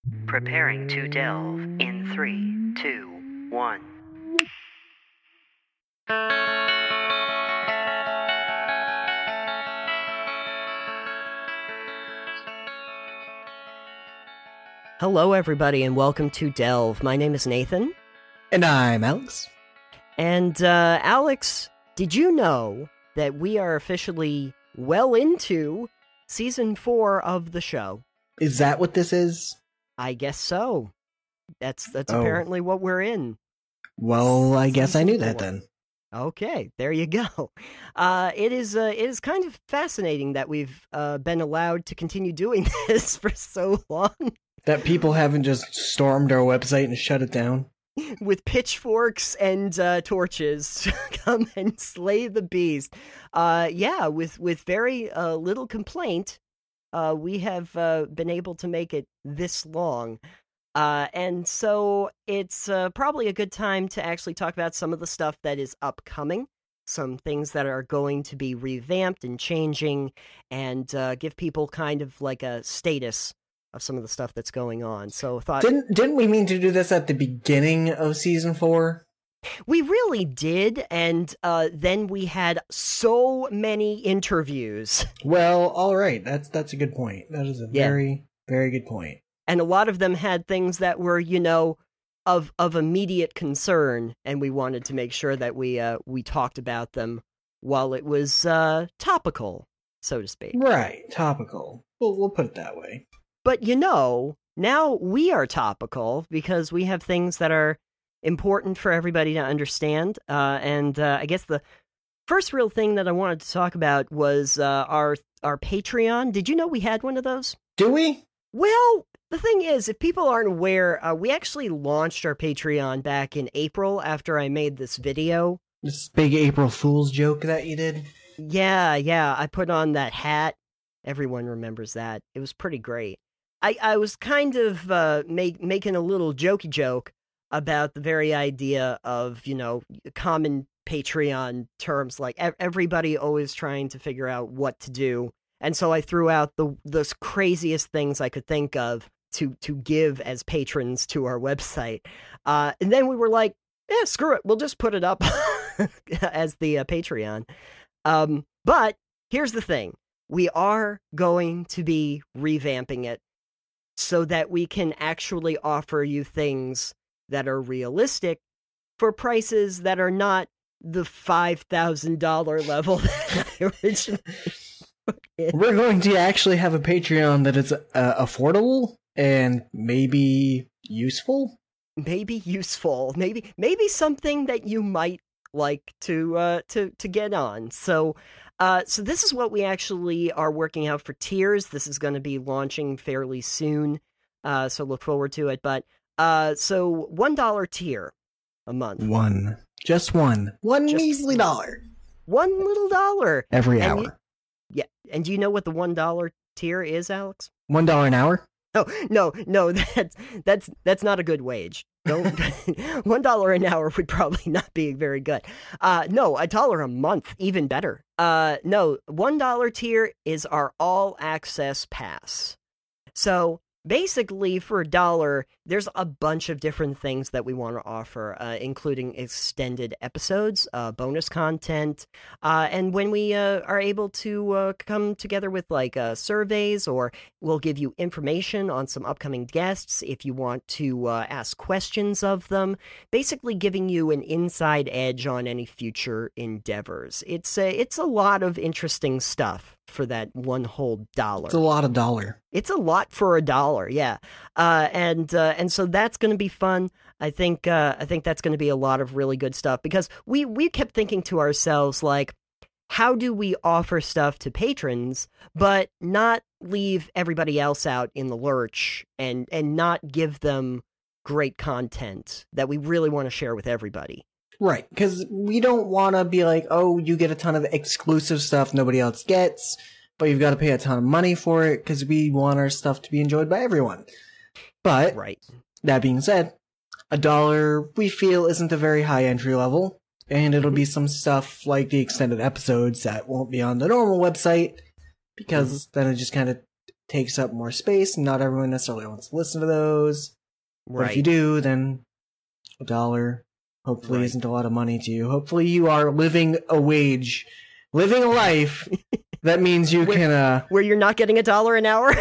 Preparing to delve in 3, 2, 1. Hello, everybody, and welcome to Delve. My name is Nathan. And I'm Alex. And, Alex, did you know that we are officially well into Season 4 of the show? Is that what this is? I guess so. That's apparently what we're in. Well, I guess I knew that then. Okay, there you go. It is kind of fascinating that we've been allowed to continue doing this for so long. That people haven't just stormed our website and shut it down. With pitchforks and torches to come and slay the beast. With very little complaint, we have been able to make it this long. And so it's probably a good time to actually talk about some of the stuff that is upcoming, some things that are going to be revamped and changing, and give people kind of like a status of some of the stuff that's going on. So I thought, didn't we mean to do this at the beginning of season 4? We really did, and then we had so many interviews. Well, all right, that's a good point. That is a very, very good point. And a lot of them had things that were, of immediate concern, and we wanted to make sure that we talked about them while it was topical, so to speak. Right, topical. We'll put it that way. But now we are topical because we have things that are important for everybody to understand. And I guess the first real thing that I wanted to talk about was our Patreon. Did you know we had one of those? Do we? Well, the thing is, if people aren't aware, we actually launched our Patreon back in April after I made this video. This big April Fool's joke that you did? Yeah, I put on that hat. Everyone remembers that. It was pretty great. I was kind of making a little jokey joke about the very idea of, common Patreon terms, like everybody always trying to figure out what to do. And so I threw out the craziest things I could think of to give as patrons to our website. And then we were like, yeah, screw it. We'll just put it up as the Patreon. But here's the thing. We are going to be revamping it so that we can actually offer you things that are realistic for prices that are not the $5,000 level that I originally put in. We're going to actually have a Patreon that is affordable and maybe useful? Maybe useful. Maybe something that you might like to get on. So this is what we actually are working out for tiers. This is going to be launching fairly soon, so look forward to it. But so $1 tier a month. Just one measly dollar. One little dollar every hour. And do you know what the $1 tier is, Alex? $1 an hour? Oh, no, that's not a good wage. Don't $1 an hour would probably not be very good. No, $1 a month, even better. No, $1 tier is our all access pass. So basically, for $1, there's a bunch of different things that we want to offer, including extended episodes, bonus content, and when we are able to come together with surveys, or we'll give you information on some upcoming guests if you want to ask questions of them, basically giving you an inside edge on any future endeavors. It's a lot of interesting stuff for that one whole dollar. It's a lot of dollar. It's a lot for $1, yeah. And so that's going to be fun. I think that's going to be a lot of really good stuff, because we kept thinking to ourselves, like, how do we offer stuff to patrons but not leave everybody else out in the lurch and not give them great content that we really want to share with everybody? Right, because we don't want to be like, oh, you get a ton of exclusive stuff nobody else gets, but you've got to pay a ton of money for it, because we want our stuff to be enjoyed by everyone. But, right. That being said, $1 we feel isn't a very high entry level, and it'll be some stuff like the extended episodes that won't be on the normal website, because then it just kind of takes up more space. Not everyone necessarily wants to listen to those. But if you Right. do, then $1 hopefully Right. isn't a lot of money to you. Hopefully you are living a life that means you can Where you're not getting $1 an hour?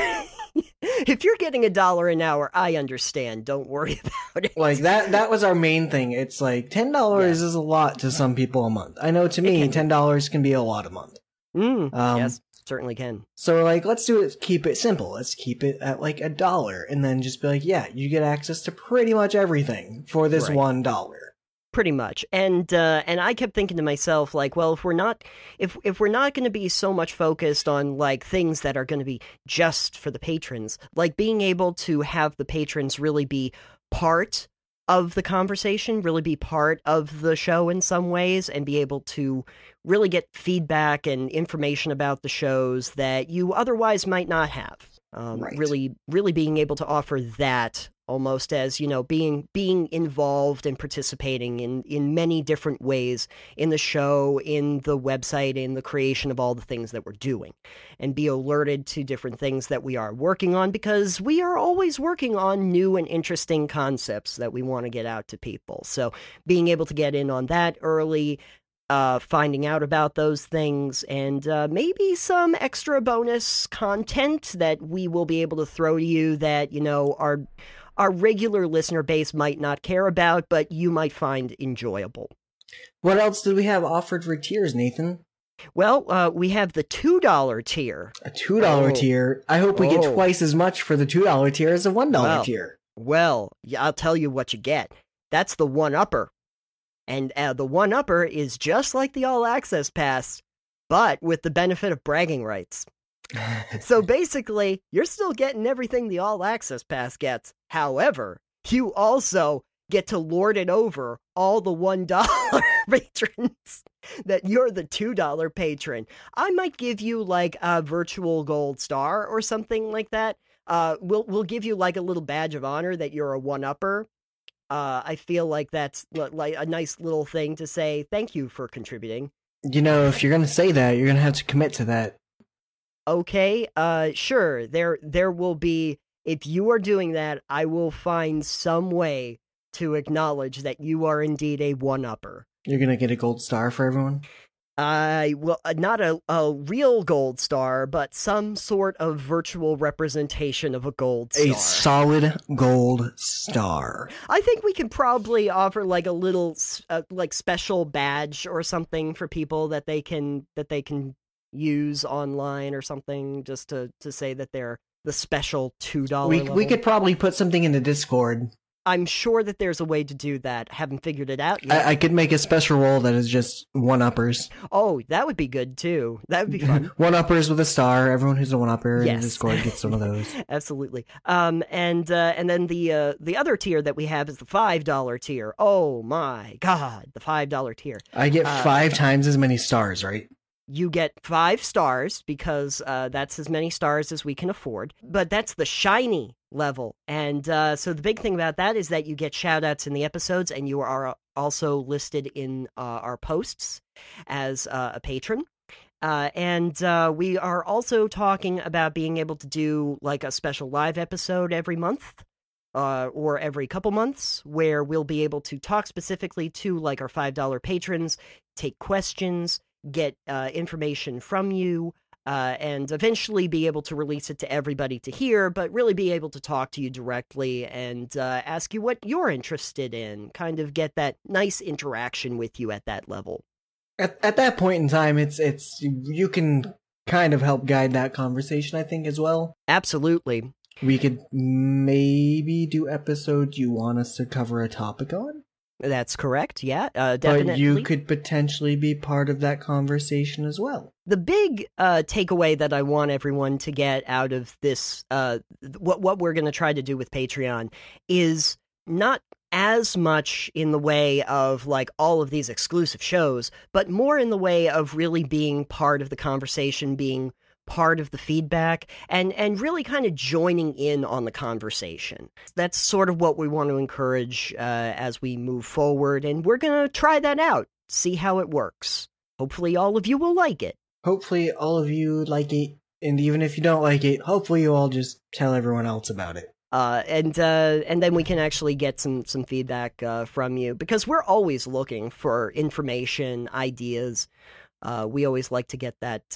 If you're getting $1 an hour, I understand. Don't worry about it. like that was our main thing. It's like $10 Yeah. is a lot to some people a month. I know to me can be. $10 can be a lot a month. Yes, certainly can. So like let's do it, keep it simple. Let's keep it at like $1 and then just be like, yeah, you get access to pretty much everything for this Right. $1. Pretty much. And I kept thinking to myself, like, well, if we're not going to be so much focused on like things that are going to be just for the patrons, like being able to have the patrons really be part of the conversation, really be part of the show in some ways, and be able to really get feedback and information about the shows that you otherwise might not have. Right. Really being able to offer that almost as, being involved and participating in many different ways in the show, in the website, in the creation of all the things that we're doing, and be alerted to different things that we are working on, because we are always working on new and interesting concepts that we want to get out to people. So being able to get in on that early, finding out about those things, and maybe some extra bonus content that we will be able to throw to you that, our regular listener base might not care about, but you might find enjoyable. What else did we have offered for tiers, Nathan? Well, we have the $2 tier. A $2 tier. I hope we get twice as much for the $2 tier as a $1 tier. Well, I'll tell you what you get. That's the one-upper. And the one-upper is just like the All-Access Pass, but with the benefit of bragging rights. So basically, you're still getting everything the All-Access Pass gets. However, you also get to lord it over all the $1 patrons that you're the $2 patron. I might give you like a virtual gold star or something like that. We'll give you like a little badge of honor that you're a one-upper. I feel like that's like a nice little thing to say thank you for contributing. If you're going to say that, you're going to have to commit to that. Okay, sure. There will be, if you are doing that, I will find some way to acknowledge that you are indeed a one-upper. You're going to get a gold star for everyone? Well, not a real gold star, but some sort of virtual representation of a gold star. A solid gold star. I think we could probably offer like a little like special badge or something for people that they can use online or something, just to say that they're the special $2 level. We could probably put something in the Discord. I'm sure that there's a way to do that. Haven't figured it out yet. I could make a special role that is just one-uppers. Oh, that would be good too. That would be fun. One-uppers with a star. Everyone who's a one-upper in Yes. the Discord gets one of those. Absolutely. And then the other tier that we have is the $5 tier. Oh my God, the $5 tier. I get 5 times as many stars, right? You get 5 stars because that's as many stars as we can afford. But that's the shiny level. And so the big thing about that is that you get shout-outs in the episodes, and you are also listed in our posts as a patron. And we are also talking about being able to do like a special live episode every month. Or every couple months, where we'll be able to talk specifically to like our $5 patrons, take questions, get information from you, and eventually be able to release it to everybody to hear, but really be able to talk to you directly and ask you what you're interested in, kind of get that nice interaction with you at that level. At that point in time, it's you can kind of help guide that conversation, I think, as well. Absolutely. We could maybe do episodes you want us to cover a topic on. That's correct, yeah, definitely. But you could potentially be part of that conversation as well. The big takeaway that I want everyone to get out of this, what we're going to try to do with Patreon, is not as much in the way of like all of these exclusive shows, but more in the way of really being part of the conversation, being part of the feedback, and really kind of joining in on the conversation. That's sort of what we want to encourage as we move forward, and we're going to try that out, see how it works. Hopefully all of you will like it. Hopefully all of you like it And even if you don't like it, hopefully you all just tell everyone else about it. And then we can actually get some feedback from you, because we're always looking for information, ideas. We always like to get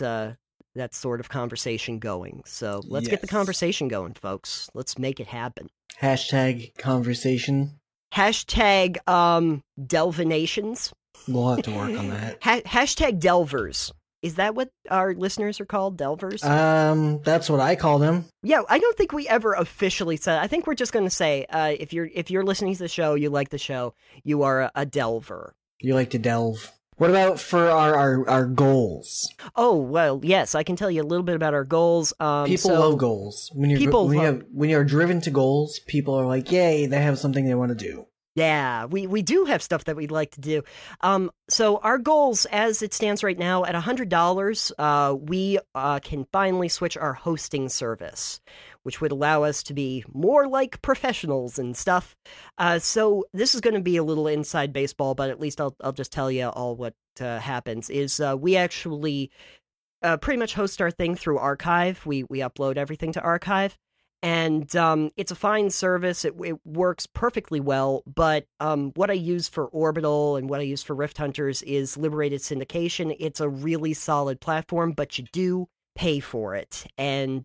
that sort of conversation going. So let's get the conversation going, folks. Let's make it happen. Hashtag conversation. Hashtag Delvinations. We'll have to work on that. Hashtag Delvers. Is that what our listeners are called? Delvers? That's what I call them. Yeah, I don't think we ever officially said. I think we're just going to say, if you're listening to the show, you like the show, you are a delver. You like to delve. What about for our goals? Oh, well, yes, I can tell you a little bit about our goals. People love goals. When you're driven to goals, people are like, yay, they have something they want to do. Yeah, we do have stuff that we'd like to do. So our goals, as it stands right now, at $100, we can finally switch our hosting service, which would allow us to be more like professionals and stuff. So this is going to be a little inside baseball, but at least I'll just tell you all what happens. Is we actually pretty much host our thing through Archive. We upload everything to Archive. And it's a fine service. It works perfectly well. But what I use for Orbital and what I use for Rift Hunters is Liberated Syndication. It's a really solid platform, but you do pay for it. And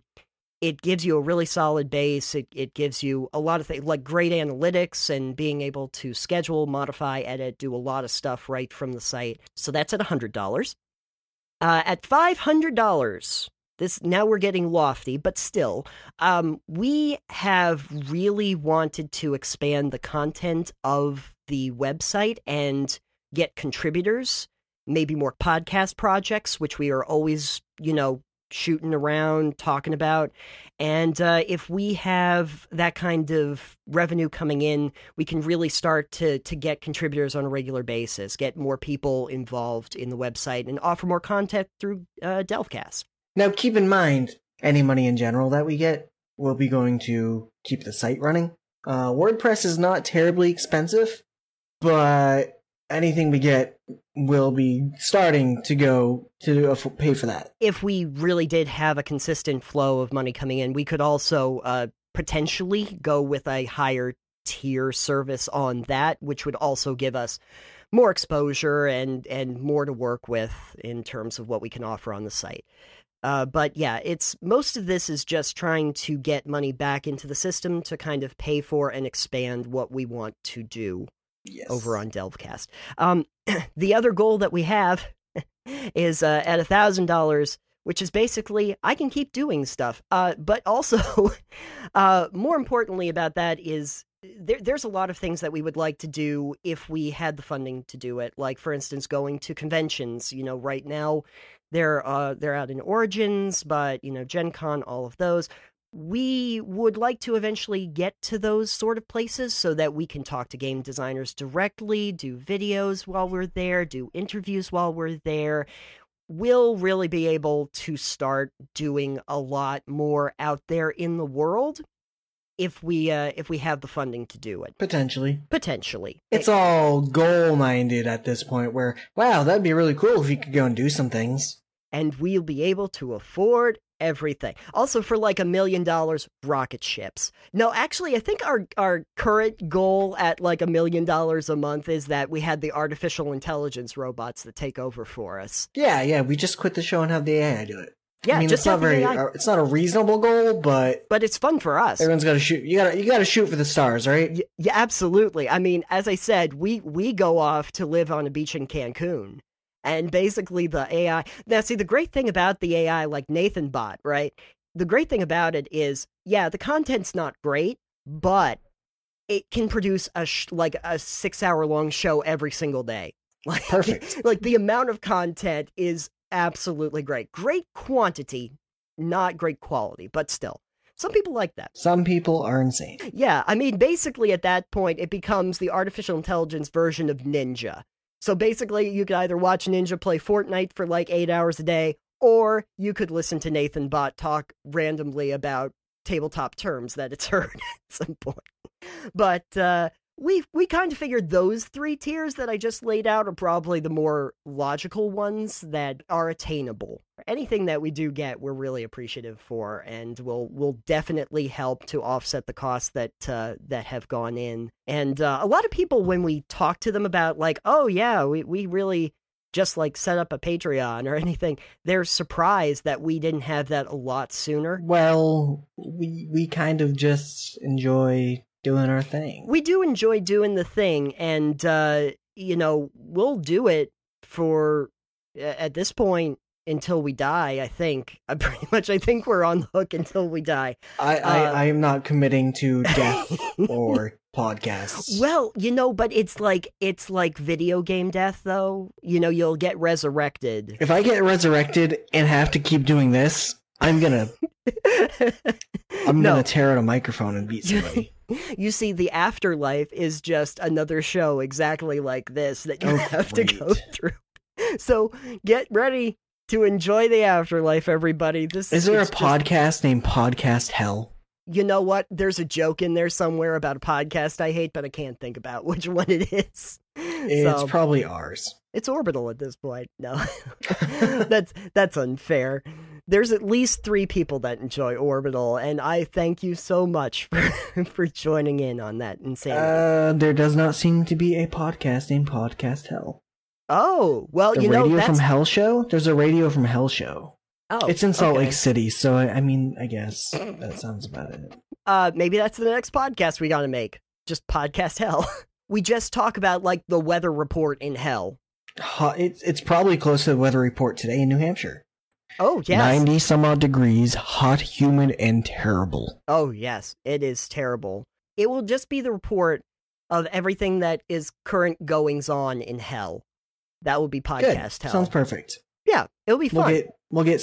it gives you a really solid base. It gives you a lot of things, like great analytics and being able to schedule, modify, edit, do a lot of stuff right from the site. So that's at $100. At $500... Now we're getting lofty, but still, we have really wanted to expand the content of the website and get contributors, maybe more podcast projects, which we are always, shooting around, talking about. And if we have that kind of revenue coming in, we can really start to get contributors on a regular basis, get more people involved in the website, and offer more content through Delvecast. Now, keep in mind, any money in general that we get will be going to keep the site running. WordPress is not terribly expensive, but anything we get will be starting to go to pay for that. If we really did have a consistent flow of money coming in, we could also potentially go with a higher tier service on that, which would also give us more exposure and more to work with in terms of what we can offer on the site. But yeah, most of this is just trying to get money back into the system to kind of pay for and expand what we want to do over on Delvecast. The other goal that we have is at $1,000, which is basically I can keep doing stuff. But also, more importantly about that is there's a lot of things that we would like to do if we had the funding to do it. Like, for instance, going to conventions. Right now they're out in Origins, but Gen Con, all of those. We would like to eventually get to those sort of places so that we can talk to game designers directly, do videos while we're there, do interviews while we're there. We'll really be able to start doing a lot more out there in the world if we have the funding to do it. Potentially. It's all goal-minded at this point where, wow, that'd be really cool if you could go and do some things. And we'll be able to afford everything. Also, for like $1 million, rocket ships. No, actually, I think our current goal at like $1 million a month is that we had the artificial intelligence robots that take over for us. Yeah, we just quit the show and have the AI do it. Yeah, I mean, just it's not a reasonable goal, but it's fun for us. Everyone's got to shoot. You got to shoot for the stars, right? Yeah, absolutely. I mean, as I said, we go off to live on a beach in Cancun. And basically the AI... Now, see, the great thing about the AI, like Nathan Bot, right? The great thing about it is, yeah, the content's not great, but it can produce a 6-hour-long show every single day. Perfect. Like, the amount of content is absolutely great. Great quantity, not great quality, but still. Some people like that. Some people are insane. Yeah, I mean, basically at that point, it becomes the artificial intelligence version of Ninja. So basically, you could either watch Ninja play Fortnite for like 8 hours a day, or you could listen to Nathan Bot talk randomly about tabletop terms that it's heard at some point. But we kind of figured those 3 tiers that I just laid out are probably the more logical ones that are attainable. Anything that we do get, we're really appreciative for, and will definitely help to offset the costs that have gone in. And a lot of people, when we talk to them about like, oh yeah, we really just like set up a Patreon or anything, they're surprised that we didn't have that a lot sooner. Well, we kind of just enjoy doing our thing. We do enjoy doing the thing, and we'll do it for at this point until we die. I think I think we're on the hook until we die. I am not committing to death or podcasts. Well, but it's like video game death, though. You'll get resurrected. If I get resurrected and have to keep doing this, I'm gonna tear out a microphone and beat somebody. You see, the afterlife is just another show exactly like this that you have to go through. So get ready to enjoy the afterlife, everybody. Is there a podcast named Podcast Hell? You know what? There's a joke in there somewhere about a podcast I hate, but I can't think about which one it is. It's probably ours. It's Orbital at this point. No, that's unfair. There's at least 3 people that enjoy Orbital, and I thank you so much for joining in on that insanity. There does not seem to be a podcast named Podcast Hell. Oh, well, the Radio from Hell show? There's a Radio from Hell show. Oh, it's in Salt Lake City, so I guess that sounds about it. Maybe that's the next podcast we gotta make. Just Podcast Hell. We just talk about, like, the weather report in hell. It's probably close to the weather report today in New Hampshire. Oh, yes. 90 some odd degrees, hot, humid, and terrible. Oh, yes. It is terrible. It will just be the report of everything that is current goings on in hell. That will be Podcast Hell. Sounds perfect. Yeah, it'll be fun. We'll get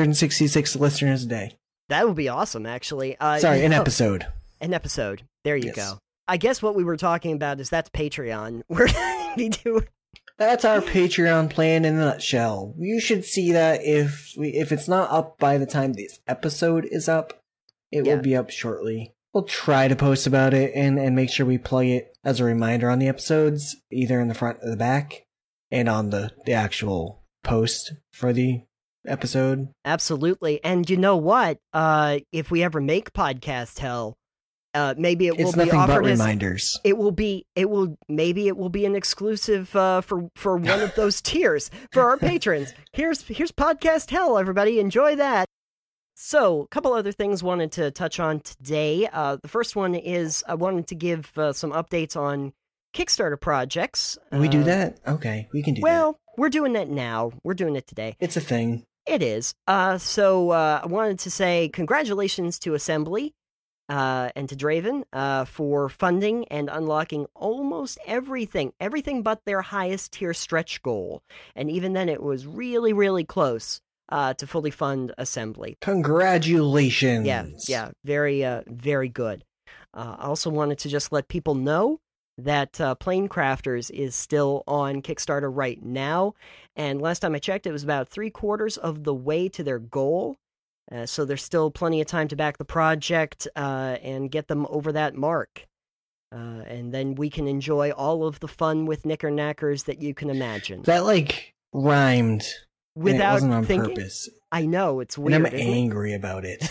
666 listeners a day. That would be awesome, actually. An episode. An episode. There you go. I guess what we were talking about is that's Patreon. We're going to be doing... That's our Patreon plan in a nutshell. You should see that if it's not up by the time this episode is up, it will be up shortly. We'll try to post about it and make sure we plug it as a reminder on the episodes, either in the front or the back, and on the actual post for the episode. Absolutely. And you know what? If we ever make Podcast Hell, maybe it will be offered but reminders. Maybe it will be an exclusive for one of those tiers for our patrons. Here's Podcast Hell, everybody. Enjoy that. So, a couple other things wanted to touch on today. The first one is I wanted to give some updates on Kickstarter projects. We do that? Okay, we can do that. Well, we're doing that now. We're doing it today. It's a thing. It is. So I wanted to say congratulations to Assembly and to Draven for funding and unlocking almost everything but their highest tier stretch goal. And even then, it was really, really close to fully fund Assembly. Congratulations! Yeah, very, very good. I also wanted to just let people know that Planecrafters is still on Kickstarter right now, and last time I checked, it was about 3/4 of the way to their goal, so there's still plenty of time to back the project and get them over that mark. And then we can enjoy all of the fun with knickerknackers that you can imagine. That, rhymed without it wasn't on thinking. Purpose. I know, it's weird. And I'm angry about it.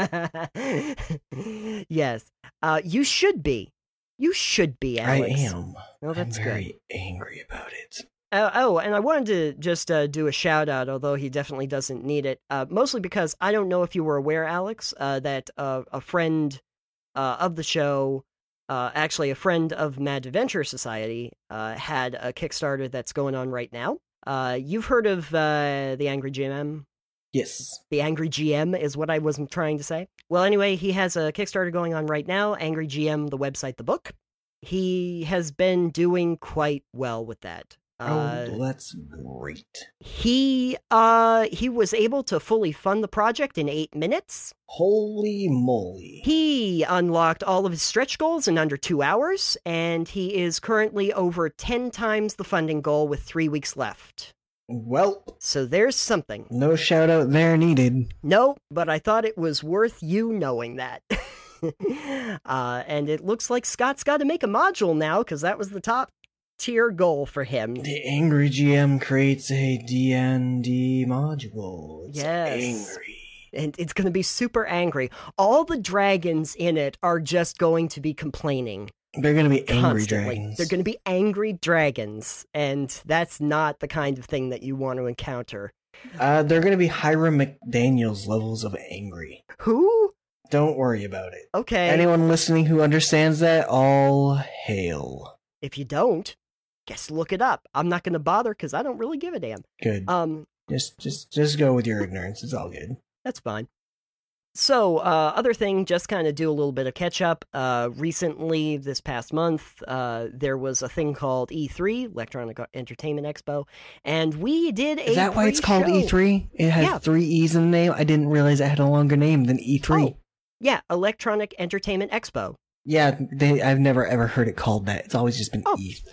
Yes. You should be. You should be, Alex. I am. Oh, that's I'm very good. angry about it. And I wanted to just do a shout out, although he definitely doesn't need it. Mostly because I don't know if you were aware, Alex, that a friend of the show, actually a friend of Mad Adventure Society, had a Kickstarter that's going on right now. You've heard of the Angry GM? Yes. The Angry GM is what I was trying to say. Well, anyway, he has a Kickstarter going on right now, Angry GM, the website, the book. He has been doing quite well with that. That's great. He was able to fully fund the project in 8 minutes. Holy moly. He unlocked all of his stretch goals in under 2 hours, and he is currently over 10 times the funding goal with 3 weeks left. Well, so there's something. No shout out there needed. No, but I thought it was worth you knowing that. And it looks like Scott's got to make a module now, because that was the top tier goal for him. The angry GM creates a D&D module. It's angry. And it's going to be super angry. All the dragons in it are just going to be complaining. They're going to be angry constantly. dragons. They're going to be angry dragons, and that's not the kind of thing that you want to encounter. They're going to be Hiram McDaniels levels of angry. Who? Don't worry about it. Okay. Anyone listening who understands that, all hail. If you don't, guess look it up. I'm not going to bother because I don't really give a damn. Good. Just go with your ignorance. It's all good. That's fine. So, other thing, just kind of do a little bit of catch up. Recently, this past month, there was a thing called E3, Electronic Entertainment Expo, and we did a Is that why it's called E3? It has 3 E's in the name? I didn't realize it had a longer name than E3. Oh, yeah, Electronic Entertainment Expo. Yeah, I've never ever heard it called that. It's always just been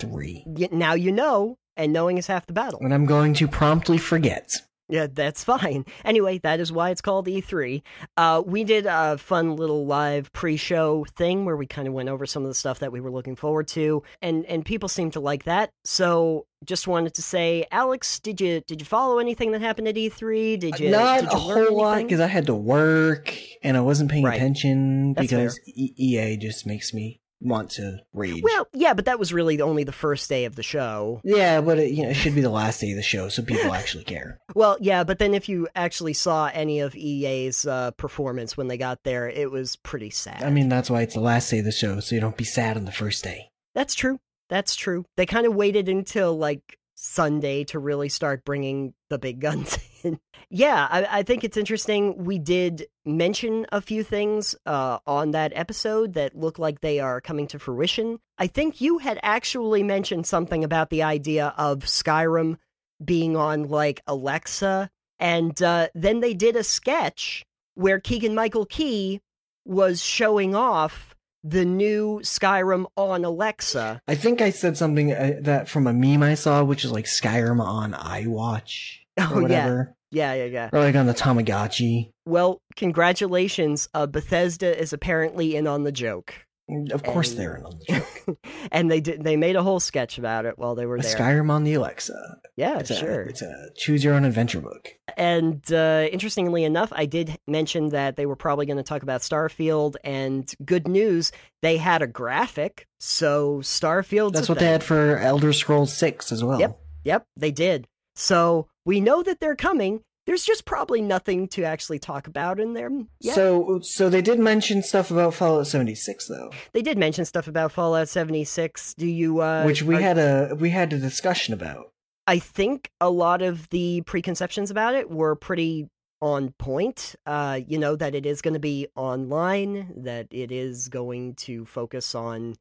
E3. Now you know, and knowing is half the battle. And I'm going to promptly forget. Yeah, that's fine. Anyway, that is why it's called E3. We did a fun little live pre-show thing where we kind of went over some of the stuff that we were looking forward to, and people seemed to like that. So, just wanted to say, Alex, did you follow anything that happened at E3? Did you not a whole lot because I had to work and I wasn't paying attention because EA just makes me want to rage. Well, yeah, but that was really only the first day of the show. Yeah, but it should be the last day of the show so people actually care. Well, yeah, but then if you actually saw any of EA's performance when they got there, it was pretty sad. I mean, that's why it's the last day of the show, so you don't be sad on the first day. That's true. That's true. They kind of waited until, like, Sunday to really start bringing the big guns in. Yeah, I think it's interesting. We did mention a few things on that episode that look like they are coming to fruition. I think you had actually mentioned something about the idea of Skyrim being on, like, Alexa, and then they did a sketch where Keegan-Michael Key was showing off the new Skyrim on Alexa. I think I said something that from a meme I saw, which is like Skyrim on iWatch or whatever. Yeah. Or like on the Tamagotchi. Well, congratulations. Bethesda is apparently in on the joke. Of course they're in on the joke. And they made a whole sketch about it while they were there. Skyrim on the Alexa. Yeah, it's sure. It's a choose-your-own-adventure book. And interestingly enough, I did mention that they were probably going to talk about Starfield, and good news, they had a graphic, so Starfield's That's what they had for Elder Scrolls 6 as well. Yep, they did. So we know that they're coming. There's just probably nothing to actually talk about in there yet. So they did mention stuff about Fallout 76, though. They did mention stuff about Fallout 76. Do you? Which we had a discussion about. I think a lot of the preconceptions about it were pretty on point. That it is going to be online, that it is going to focus on,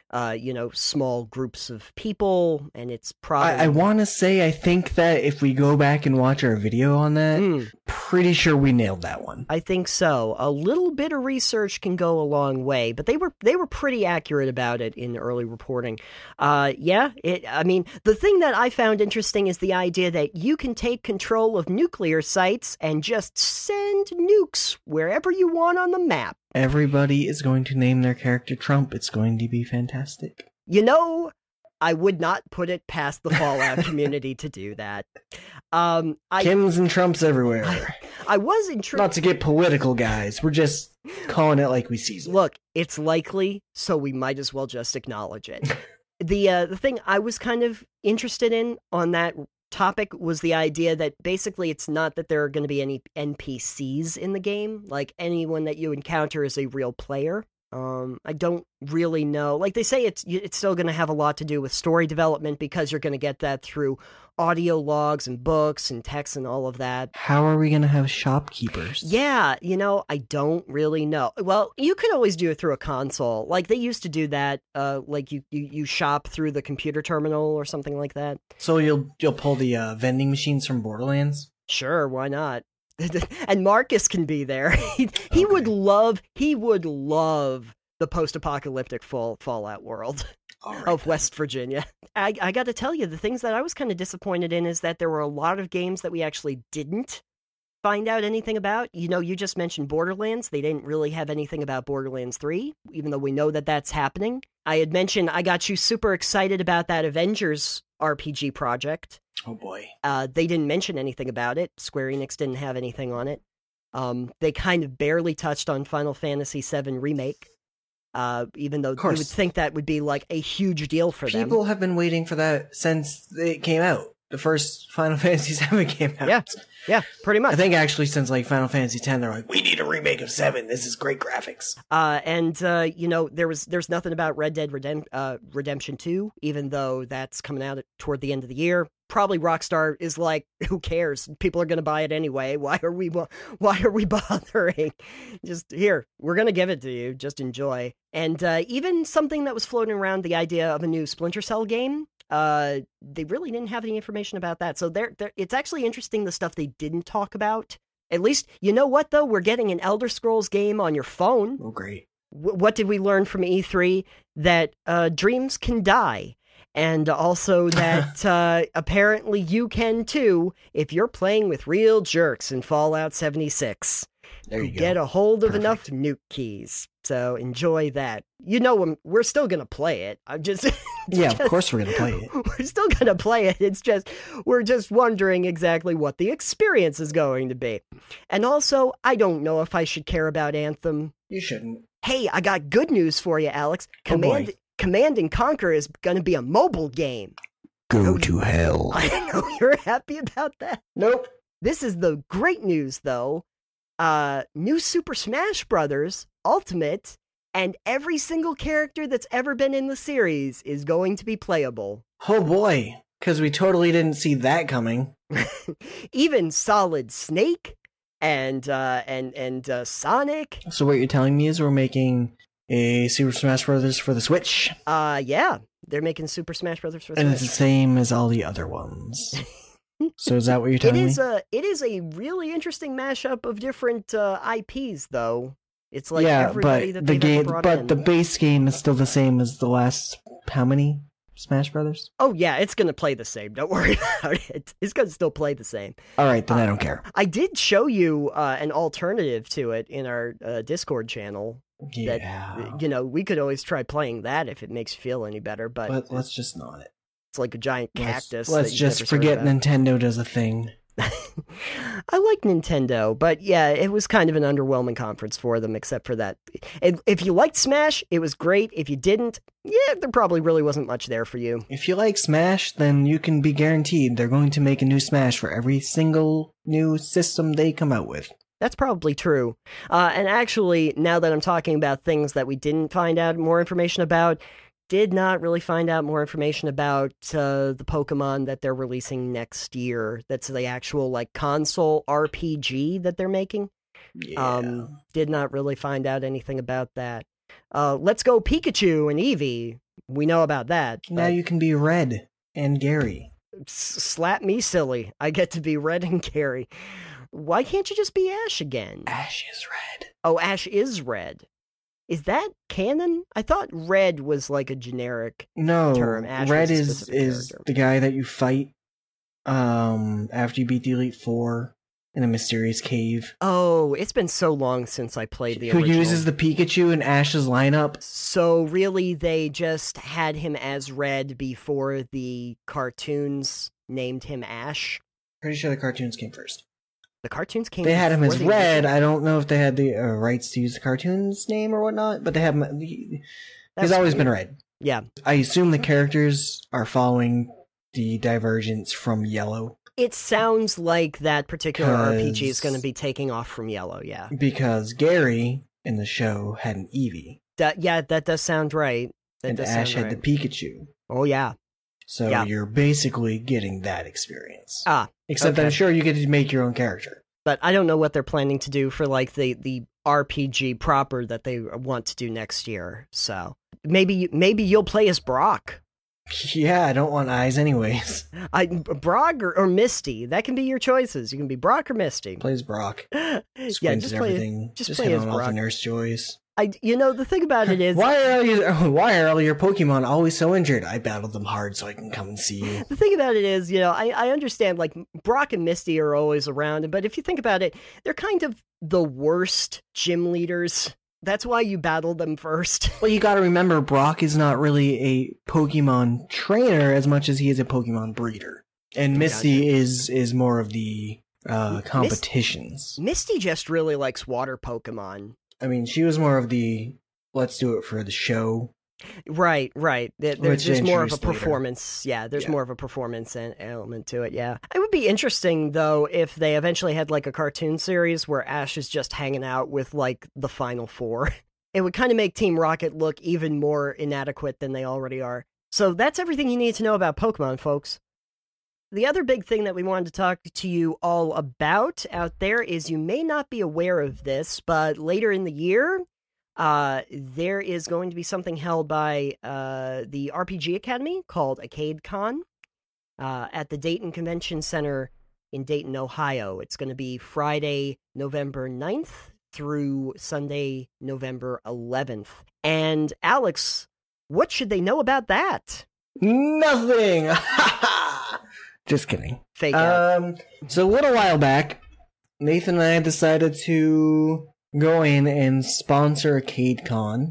small groups of people, and it's probably... I want to say, I think that if we go back and watch our video on that, pretty sure we nailed that one. I think so. A little bit of research can go a long way, but they were pretty accurate about it in early reporting. The thing that I found interesting is the idea that you can take control of nuclear sites and just send nukes wherever you want on the map. Everybody is going to name their character Trump. It's going to be fantastic. I would not put it past the Fallout community to do that. Kims and Trumps everywhere. I was intrigued. Not to get political, guys. We're just calling it like we see it. Look, it's likely, so we might as well just acknowledge it. The thing I was kind of interested in on that topic was the idea that basically it's not that there are going to be any NPCs in the game. Like, anyone that you encounter is a real player. I don't really know. Like, they say it's still going to have a lot to do with story development because you're going to get that through audio logs and books and text and all of that. How are we going to have shopkeepers? Yeah, I don't really know. Well, you could always do it through a console. Like, they used to do that. Like, you shop through the computer terminal or something like that. So you'll pull the vending machines from Borderlands? Sure, why not? And Marcus can be there. He would love the post-apocalyptic Fallout world of West Virginia. I got to tell you, the things that I was kind of disappointed in is that there were a lot of games that we actually didn't find out anything about. You just mentioned Borderlands. They didn't really have anything about Borderlands 3, even though we know that that's happening. I had mentioned I got you super excited about that Avengers RPG project. Oh boy. They didn't mention anything about it. Square Enix didn't have anything on it. They kind of barely touched on Final Fantasy VII Remake. Even though you would think that would be like a huge deal for them. People have been waiting for that since it came out. The first Final Fantasy VII came out. Yeah, pretty much. I think actually since like Final Fantasy X, they're like, we need a remake of 7. This is great graphics. There's nothing about Red Dead Redemption 2, even though that's coming out toward the end of the year. Probably Rockstar is like, who cares? People are going to buy it anyway. Why are we bothering? Just here, we're going to give it to you. Just enjoy. And even something that was floating around, the idea of a new Splinter Cell game. They really didn't have any information about that. So it's actually interesting the stuff they didn't talk about. At least, you know what though? We're getting an Elder Scrolls game on your phone. Oh, great. What did we learn from E3? That dreams can die. And also that apparently you can too if you're playing with real jerks in Fallout 76. There you go. Get a hold of enough nuke keys. So enjoy that. We're still going to play it. Of course we're going to play it. We're still going to play it. It's just, we're just wondering exactly what the experience is going to be. And also, I don't know if I should care about Anthem. You shouldn't. Hey, I got good news for you, Alex. Command and Conquer is going to be a mobile game. Go to hell. I know you're happy about that. Nope. This is the great news, though. New Super Smash Bros. Ultimate and every single character that's ever been in the series is going to be playable. Oh boy, because we totally didn't see that coming. Even Solid Snake and Sonic. So what you're telling me is we're making a Super Smash Bros. For the Switch? Yeah, they're making Super Smash Bros. For the Switch. And it's the same as all the other ones. So is that what you're telling me? It is a really interesting mashup of different IPs, though. It's like everybody that they've ever brought in. The base game is still the same as the last, how many Smash Brothers? Oh yeah, it's going to play the same. Don't worry about it. It's going to still play the same. All right, then I don't care. I did show you an alternative to it in our Discord channel. Yeah. That, we could always try playing that if it makes you feel any better, but let's just not. It's like a giant cactus. Let's just forget Nintendo does a thing. I like Nintendo, but yeah, it was kind of an underwhelming conference for them, except for that. If you liked Smash, it was great. If you didn't, there probably really wasn't much there for you. If you like Smash, then you can be guaranteed they're going to make a new Smash for every single new system they come out with. That's probably true. And actually, now that I'm talking about things that we didn't find out more information about, did not really find out more information about the Pokemon that they're releasing next year. That's the actual console RPG that they're making. Yeah. Did not really find out anything about that. Let's Go Pikachu and Eevee. We know about that. Now you can be Red and Gary. Slap me silly. I get to be Red and Gary. Why can't you just be Ash again? Ash is Red. Oh, Ash is Red. Is that canon? I thought Red was like a generic term. Ash Red is the guy that you fight after you beat the Elite Four in a mysterious cave. Oh, it's been so long since I played the original. Who uses the Pikachu in Ash's lineup. So really they just had him as Red before the cartoons named him Ash? Pretty sure the cartoons came first. The cartoons came. They had him as Red. I don't know if they had the rights to use the cartoon's name or whatnot, but they have him. He's always been Red. Yeah. I assume the characters are following the divergence from Yellow. It sounds like that particular RPG is going to be taking off from Yellow, yeah. Because Gary in the show had an Eevee. That does sound right. And Ash had the Pikachu. Oh, yeah. So you're basically getting that experience. Except okay. I'm sure you get to make your own character. But I don't know what they're planning to do for the RPG proper that they want to do next year. So maybe you'll play as Brock. Yeah, I don't want eyes anyways. Brock or Misty. That can be your choices. You can be Brock or Misty. Plays Brock. Yeah, just play everything. Just play as Brock. All the Nurse Joys. The thing about it is, why are all your Pokemon always so injured? I battled them hard so I can come and see you. the thing about it is, I understand, like, Brock and Misty are always around, but if you think about it, they're kind of the worst gym leaders. That's why you battle them first. Well, you gotta remember, Brock is not really a Pokemon trainer as much as he is a Pokemon breeder. And Misty is more of the competitions. Misty just really likes water Pokemon. I mean, she was more of the let's do it for the show. Right. There's more of a performance. Later. There's more of a performance element to it, yeah. It would be interesting, though, if they eventually had, like, a cartoon series where Ash is just hanging out with, like, the Final Four. It would kind of make Team Rocket look even more inadequate than they already are. So that's everything you need to know about Pokemon, folks. The other big thing that we wanted to talk to you all about out there is you may not be aware of this, but later in the year, there is going to be something held by the RPG Academy called AcadeCon at the Dayton Convention Center in Dayton, Ohio. It's going to be Friday, November 9th through Sunday, November 11th. And Alex, what should they know about that? Nothing! Just kidding. Fake out. So a little while back, Nathan and I decided to go in and sponsor AcadeCon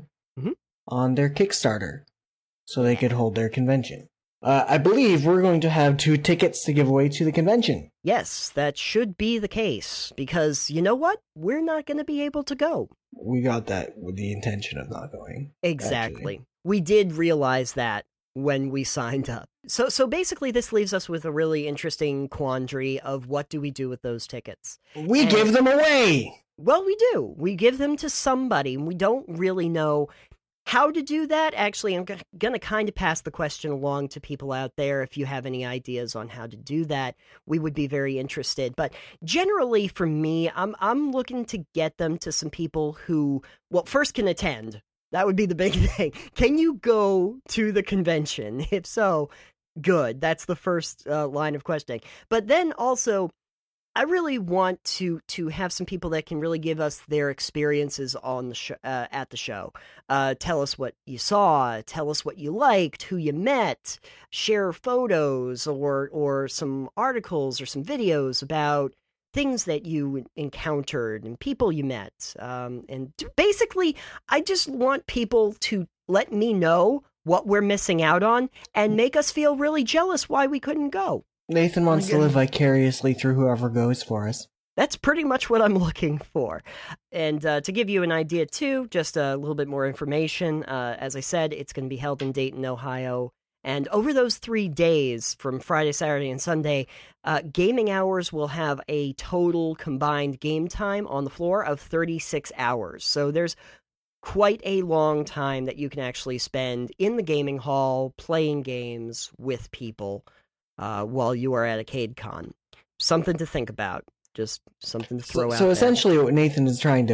on their Kickstarter so they could hold their convention. I believe we're going to have 2 tickets to give away to the convention. Yes, that should be the case, because you know what? We're not going to be able to go. We got that with the intention of not going. Exactly. Actually. We did realize that when we signed up. So basically this leaves us with a really interesting quandary of what do we do with those tickets. We give them away! Well, we do. We give them to somebody, and we don't really know how to do that. Actually, I'm going to kind of pass the question along to people out there. If you have any ideas on how to do that, we would be very interested. But generally, for me, I'm looking to get them to some people who, well, first can attend. That would be the big thing. Can you go to the convention? If so, good. That's the first line of questioning. But then also, I really want to have some people that can really give us their experiences on the at the show. Tell us what you saw, tell us what you liked, who you met, share photos or some articles or some videos about things that you encountered and people you met. And basically, I just want people to let me know what we're missing out on and make us feel really jealous why we couldn't go. Nathan wants to live vicariously through whoever goes for us. That's pretty much what I'm looking for. And to give you an idea, too, just a little bit more information, as I said, it's going to be held in Dayton, Ohio. And over those 3 days, from Friday, Saturday, and Sunday, gaming hours will have a total combined game time on the floor of 36 hours. So there's quite a long time that you can actually spend in the gaming hall playing games with people while you are at AcadeCon. Something to think about. Just something to throw out So there. essentially what Nathan is trying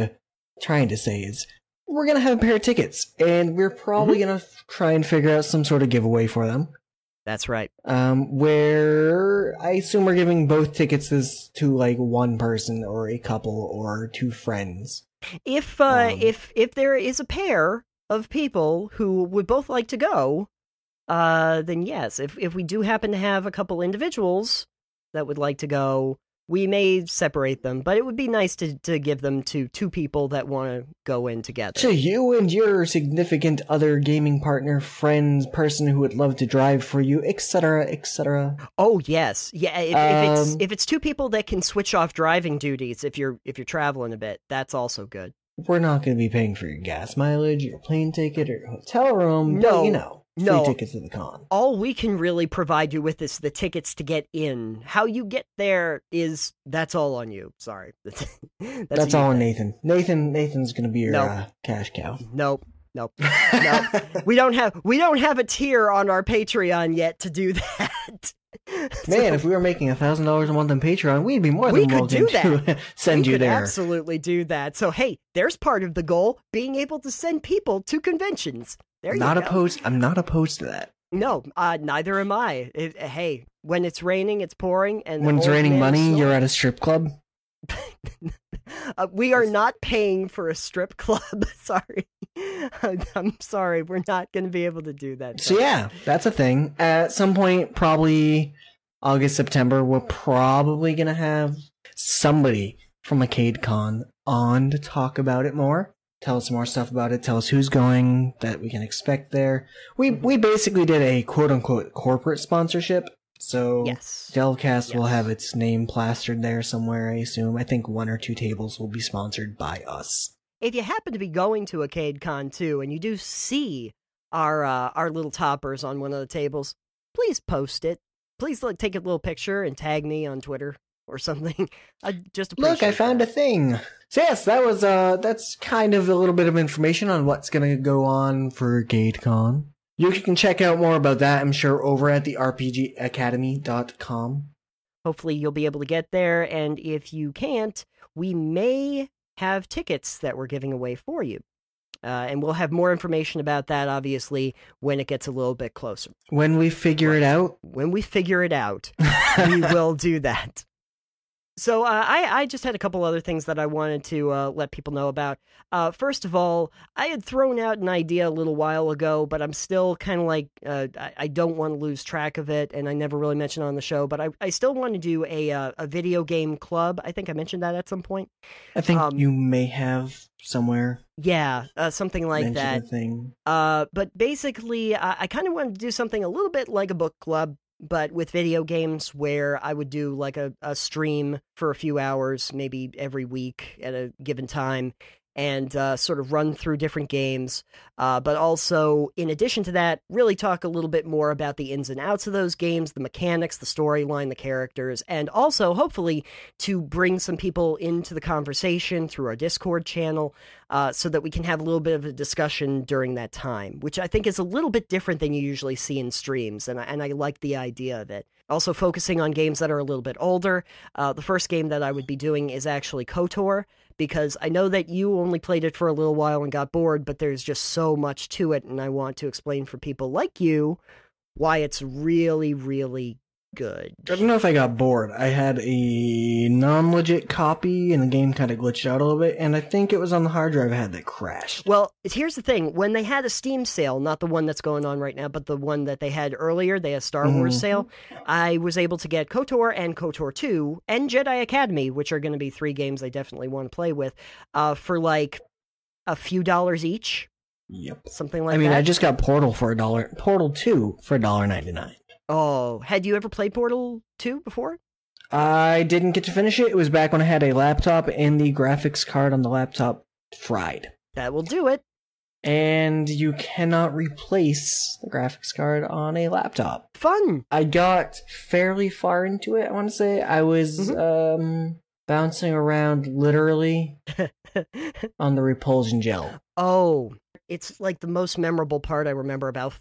to say is, we're going to have a pair of tickets, and we're probably going to try and figure out some sort of giveaway for them. That's right. Where I assume we're giving both tickets to like one person or a couple or 2 friends. If there is a pair of people who would both like to go, then yes. If we do happen to have a couple individuals that would like to go, we may separate them, but it would be nice to give them to 2 people that want to go in together. To you and your significant other gaming partner, friends, person who would love to drive for you, etc., etc. Oh yes, yeah. If it's 2 people that can switch off driving duties, if you're traveling a bit, that's also good. We're not going to be paying for your gas mileage, your plane ticket, or your hotel room. No, free tickets to the con. All we can really provide you with is the tickets to get in. How you get there that's all on you. Sorry. That's all on Nathan. Nathan's going to be your cash cow. Nope. We don't have a tier on our Patreon yet to do that. Man, if we were making $1,000 a month on Patreon, we'd be more than welcome to send you there. We could absolutely do that. So hey, there's part of the goal: being able to send people to conventions. There you go. I'm not opposed to that. No, neither am I. Hey, when it's raining, it's pouring, and when it's raining money, you're at a strip club. We are not paying for a strip club. Sorry. I'm sorry. We're not going to be able to do that. So yeah, that's a thing. At some point, probably August, September, we're probably going to have somebody from ArcadeCon on to talk about it more. Tell us more stuff about it. Tell us who's going, that we can expect there. We basically did a quote-unquote corporate sponsorship. So yes. Delvecast will have its name plastered there somewhere, I assume. I think 1 or 2 tables will be sponsored by us. If you happen to be going to ArcadeCon too, and you do see our little toppers on one of the tables, please post it. Please take a little picture and tag me on Twitter or something. I just appreciate Look, I found a thing. So yes, that was that's kind of a little bit of information on what's gonna go on for ArcadeCon. You can check out more about that, I'm sure, over at the RPGacademy.com. Hopefully you'll be able to get there, and if you can't, we may have tickets that we're giving away for you. And we'll have more information about that, obviously, when it gets a little bit closer. When we figure it out? When we figure it out, we will do that. So I just had a couple other things that I wanted to let people know about. First of all, I had thrown out an idea a little while ago, but I'm still kind of like, I don't want to lose track of it, and I never really mentioned it on the show, but I still want to do a video game club. I think I mentioned that at some point. I think you may have somewhere. Yeah, something like that. Thing. But basically, I kind of wanted to do something a little bit like a book club, but with video games, where I would do like a stream for a few hours, maybe every week at a given time, and sort of run through different games. But also, in addition to that, really talk a little bit more about the ins and outs of those games, the mechanics, the storyline, the characters, and also, hopefully, to bring some people into the conversation through our Discord channel, so that we can have a little bit of a discussion during that time, which I think is a little bit different than you usually see in streams, and I like the idea of it. Also focusing on games that are a little bit older. The first game that I would be doing is actually KOTOR, because I know that you only played it for a little while and got bored, but there's just so much to it, and I want to explain for people like you why it's really, really good. I don't know if I got bored. I had a non-legit copy, and the game kind of glitched out a little bit, and I think it was on the hard drive I had that crashed. Well, here's the thing. When they had a Steam sale, not the one that's going on right now, but the one that they had earlier, they had a Star Wars sale, I was able to get KOTOR and KOTOR 2 and Jedi Academy, which are going to be 3 games I definitely want to play with, for like a few dollars each. Yep. Something like that. I just got Portal for $1, Portal 2 for $1.99. Oh, had you ever played Portal 2 before? I didn't get to finish it. It was back when I had a laptop and the graphics card on the laptop fried. That will do it. And you cannot replace the graphics card on a laptop. Fun. I got fairly far into it, I want to say. I was bouncing around literally on the repulsion gel. Oh, it's like the most memorable part I remember about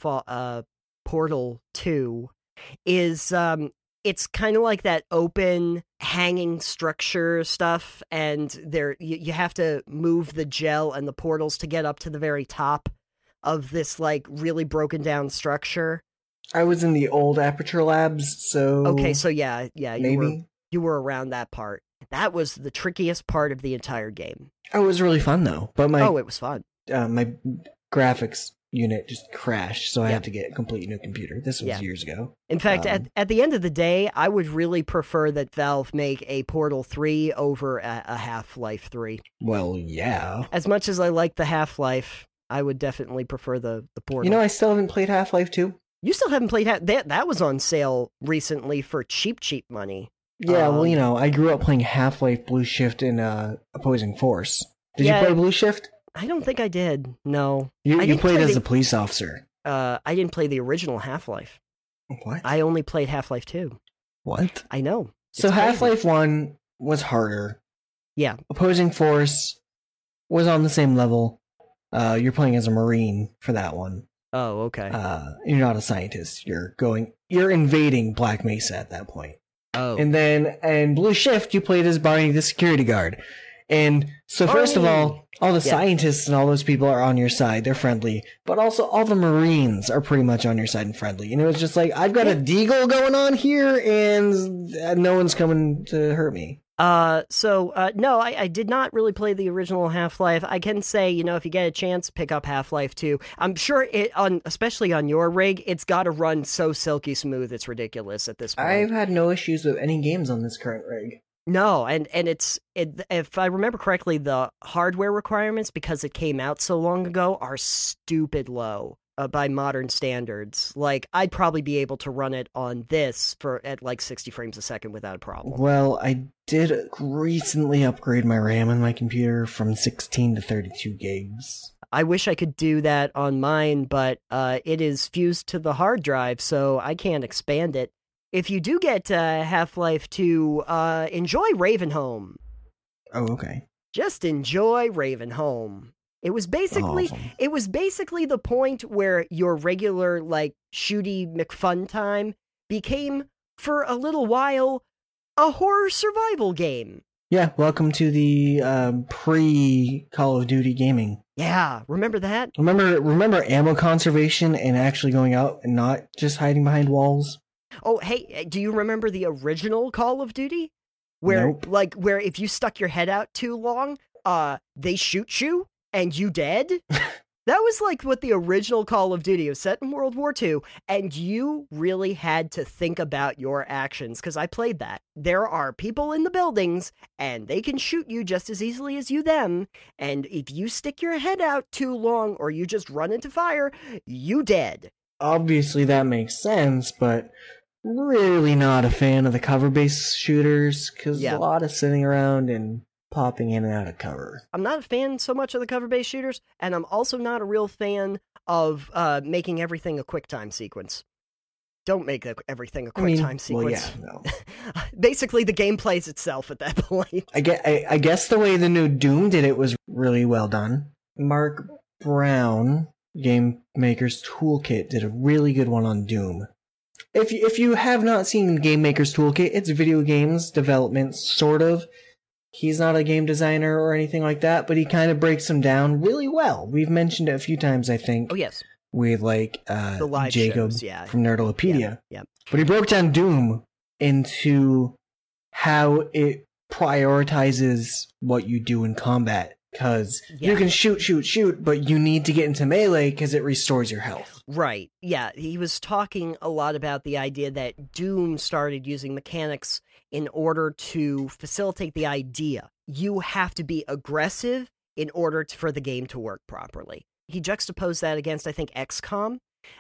Portal 2 is it's kind of like that open hanging structure stuff, and there you have to move the gel and the portals to get up to the very top of this like really broken down structure. I was in the old Aperture Labs, so okay, so yeah, maybe you were around that part. That was the trickiest part of the entire game. Oh, it was really fun though. But it was fun. My graphics unit just crashed, so I had to get a complete new computer. This was years ago. In fact, at the end of the day, I would really prefer that Valve make a Portal 3 over a Half-Life 3. Well, yeah. As much as I like the Half-Life, I would definitely prefer the Portal. You know, I still haven't played Half-Life 2. You still haven't played that was on sale recently for cheap money. Yeah, well, I grew up playing Half-Life, Blue Shift, and Opposing Force. Did you play Blue Shift? I don't think I did. No. You played as a police officer. I didn't play the original Half-Life. What? I only played Half-Life 2. What? I know. So Half-Life 1 was harder. Yeah. Opposing Force was on the same level. You're playing as a Marine for that one. Oh, okay. You're not a scientist. You're invading Black Mesa at that point. Oh. And then in Blue Shift, you played as Barney the security guard. And so first of all the scientists and all those people are on your side. They're friendly. But also all the Marines are pretty much on your side and friendly. And it was just like, I've got a deagle going on here and no one's coming to hurt me. No, I did not really play the original Half-Life. I can say, if you get a chance, pick up Half-Life 2. I'm sure especially on your rig, it's got to run so silky smooth, it's ridiculous at this point. I've had no issues with any games on this current rig. No, and if I remember correctly, the hardware requirements, because it came out so long ago, are stupid low. By modern standards. Like, I'd probably be able to run it on this at like 60 frames a second without a problem. Well, I did recently upgrade my RAM on my computer from 16 to 32 gigs. I wish I could do that on mine, but it is fused to the hard drive, so I can't expand it. If you do get Half-Life 2, enjoy Ravenholm. Oh, okay. Just enjoy Ravenholm. It was basically the point where your regular, like, shooty McFun time became, for a little while, a horror survival game. Yeah, welcome to the pre-Call of Duty gaming. Yeah, remember that? Remember ammo conservation and actually going out and not just hiding behind walls? Oh, hey, do you remember the original Call of Duty? Where, nope. Where if you stuck your head out too long, they shoot you? And you dead? That was like what the original Call of Duty was, set in World War II, and you really had to think about your actions, because I played that. There are people in the buildings, and they can shoot you just as easily as you them, and if you stick your head out too long, or you just run into fire, you dead. Obviously that makes sense, but really not a fan of the cover-based shooters, because a lot of sitting around and popping in and out of cover. I'm not a fan so much of the cover-based shooters, and I'm also not a real fan of making everything a quick-time sequence. Don't make everything a quick-time sequence. Well, yeah, no. Basically, the game plays itself at that point. I guess the way the new Doom did it was really well done. Mark Brown, Game Maker's Toolkit, did a really good one on Doom. If you have not seen Game Maker's Toolkit, it's video games development, sort of. He's not a game designer or anything like that, but he kind of breaks them down really well. We've mentioned it a few times, I think. Oh, yes. With, like, the live Jacob shows, from Nerdolopedia. Yeah. But he broke down Doom into how it prioritizes what you do in combat. Because you can shoot, but you need to get into melee because it restores your health. Right. Yeah, he was talking a lot about the idea that Doom started using mechanics in order to facilitate the idea. You have to be aggressive in order for the game to work properly. He juxtaposed that against, I think, XCOM,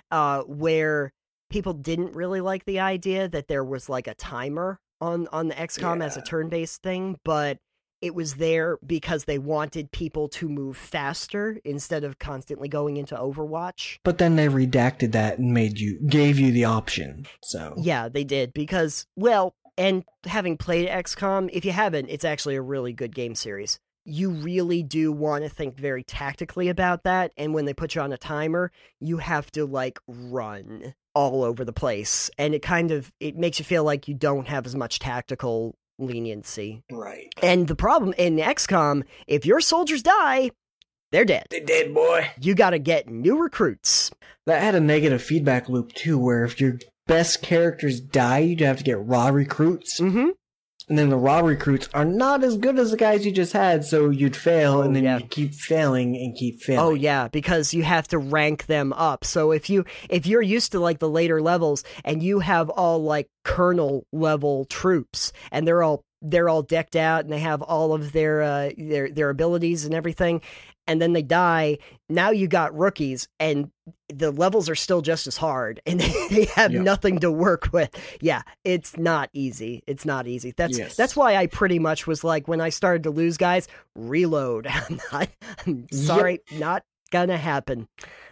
where people didn't really like the idea that there was like a timer on the XCOM as a turn-based thing, but it was there because they wanted people to move faster instead of constantly going into Overwatch. But then they redacted that and gave you the option. So yeah, they did, because, well, and having played XCOM, if you haven't, it's actually a really good game series. You really do want to think very tactically about that, and when they put you on a timer, you have to, like, run all over the place, and it makes you feel like you don't have as much tactical leniency. Right. And the problem in XCOM, if your soldiers die, they're dead. They're dead, boy. You gotta get new recruits. That had a negative feedback loop, too, where if your best characters die, you'd have to get raw recruits. Mm-hmm. And then the raw recruits are not as good as the guys you just had, so you'd fail, and then you'd keep failing and keep failing. Oh yeah, because you have to rank them up. So if you're used to like the later levels, and you have all like colonel level troops, and they're all decked out, and they have all of their abilities and everything, and then they die, now you got rookies, and the levels are still just as hard, and they have nothing to work with. Yeah, it's not easy. It's not easy. That's why I pretty much was like, when I started to lose guys, reload. I'm sorry, not gonna happen.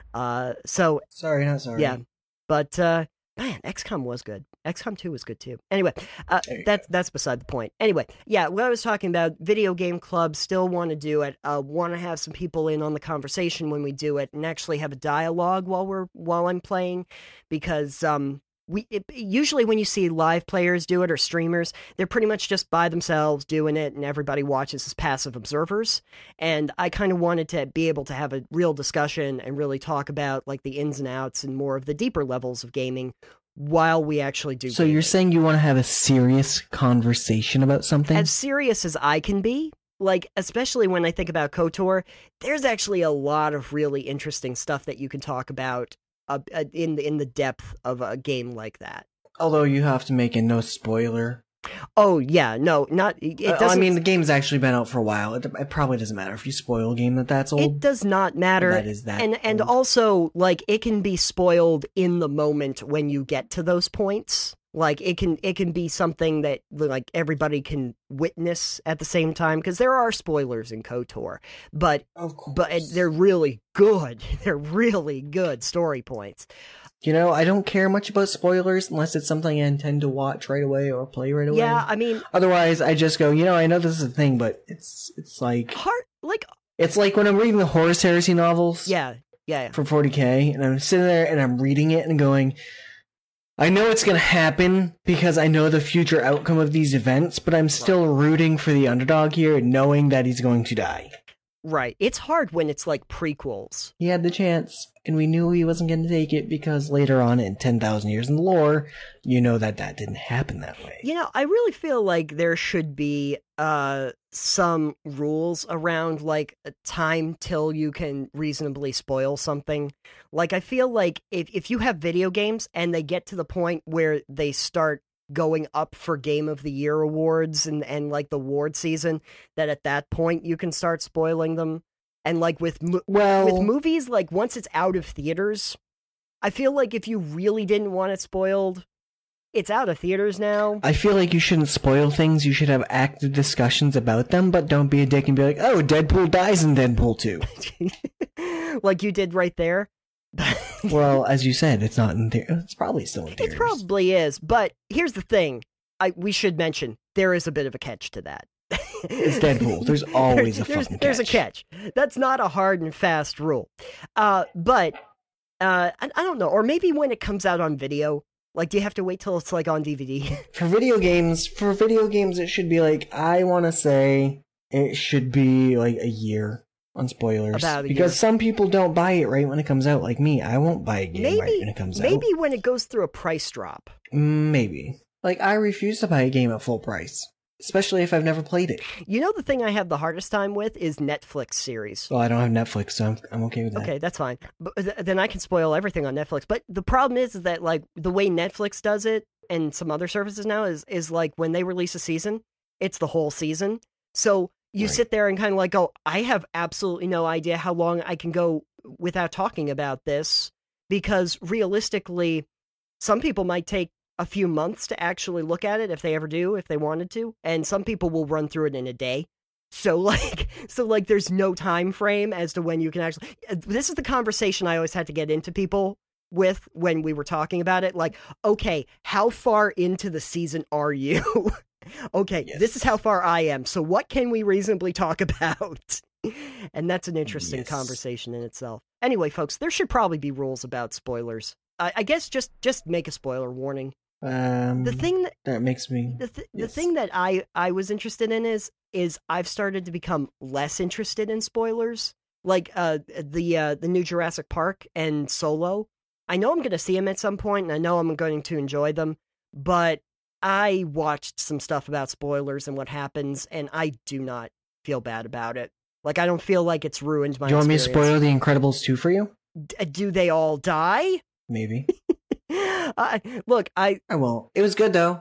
Sorry, not sorry. Yeah, but man, XCOM was good. XCOM 2 was good too. Anyway, that's beside the point. Anyway, yeah, what I was talking about, video game clubs still want to do it. Want to have some people in on the conversation when we do it, and actually have a dialogue while I'm playing, because usually when you see live players do it or streamers, they're pretty much just by themselves doing it, and everybody watches as passive observers. And I kind of wanted to be able to have a real discussion and really talk about like the ins and outs and more of the deeper levels of gaming while we actually do. So you're saying you want to have a serious conversation about something? As serious as I can be, like, especially when I think about KOTOR, there's actually a lot of really interesting stuff that you can talk about in the depth of a game like that. Although you have to make a no spoiler. Oh, yeah, no, not... It doesn't, I mean, the game's actually been out for a while. It probably doesn't matter if you spoil a game that's old. It does not matter. That is that and old. also, like, it can be spoiled in the moment when you get to those points. Like, it can be something that, like, everybody can witness at the same time, because there are spoilers in KOTOR, but they're really good. They're really good story points. You know, I don't care much about spoilers unless it's something I intend to watch right away or play right away. Yeah, I mean... Otherwise, I just go, I know this is a thing, but it's like... It's like when I'm reading the Horus Heresy novels. Yeah. For 40K, and I'm sitting there and I'm reading it and going... I know it's going to happen because I know the future outcome of these events, but I'm still rooting for the underdog here, knowing that he's going to die. Right. It's hard when it's like prequels. He had the chance, and we knew he wasn't going to take it because later on in 10,000 years in the lore, that didn't happen that way. I really feel like there should be some rules around, like, time till you can reasonably spoil something. Like, I feel like if you have video games and they get to the point where they start going up for Game of the Year awards and like the award season, that at that point you can start spoiling them. And like with movies, like once it's out of theaters, I feel like if you really didn't want it spoiled, it's out of theaters now. I feel like you shouldn't spoil things. You should have active discussions about them, but don't be a dick and be like, oh, Deadpool dies in Deadpool 2. Like you did right there. Well, as you said, it's not in theaters. It's probably still in theaters. It probably is, but here's the thing. We should mention, there is a bit of a catch to that. It's Deadpool. There's always a fucking catch. There's a catch. That's not a hard and fast rule. But I don't know. Or maybe when it comes out on video, like, do you have to wait till it's like on DVD? For video games, it should be like, I want to say it should be like a year on spoilers. Because some people don't buy it right when it comes out, like me. I won't buy a game right when it comes out. Maybe when it goes through a price drop. Maybe. Like, I refuse to buy a game at full price. Especially if I've never played it. The thing I have the hardest time with is Netflix series. Well, I don't have Netflix, so I'm okay with that. Okay, that's fine. But then I can spoil everything on Netflix. But the problem is that, like, the way Netflix does it and some other services now is like when they release a season, it's the whole season. So you sit there and kind of like go, I have absolutely no idea how long I can go without talking about this, because realistically, some people might take a few months to actually look at it if they ever do, if they wanted to, and some people will run through it in a day. So there's no time frame as to when you can actually. This is the conversation I always had to get into people with when we were talking about it. Like, okay, how far into the season are you? Okay, yes. This is how far I am. So what can we reasonably talk about? And that's an interesting conversation in itself. Anyway, folks, there should probably be rules about spoilers. I guess just make a spoiler warning. The thing that makes me the thing that I was interested in is I've started to become less interested in spoilers. Like the new Jurassic Park and Solo. I know I'm going to see them at some point, and I know I'm going to enjoy them, but I watched some stuff about spoilers and what happens, and I do not feel bad about it. Like, I don't feel like it's ruined my experience. Do you want me to spoil The Incredibles 2 for you? Do they all die? Maybe. I won't. It was good, though.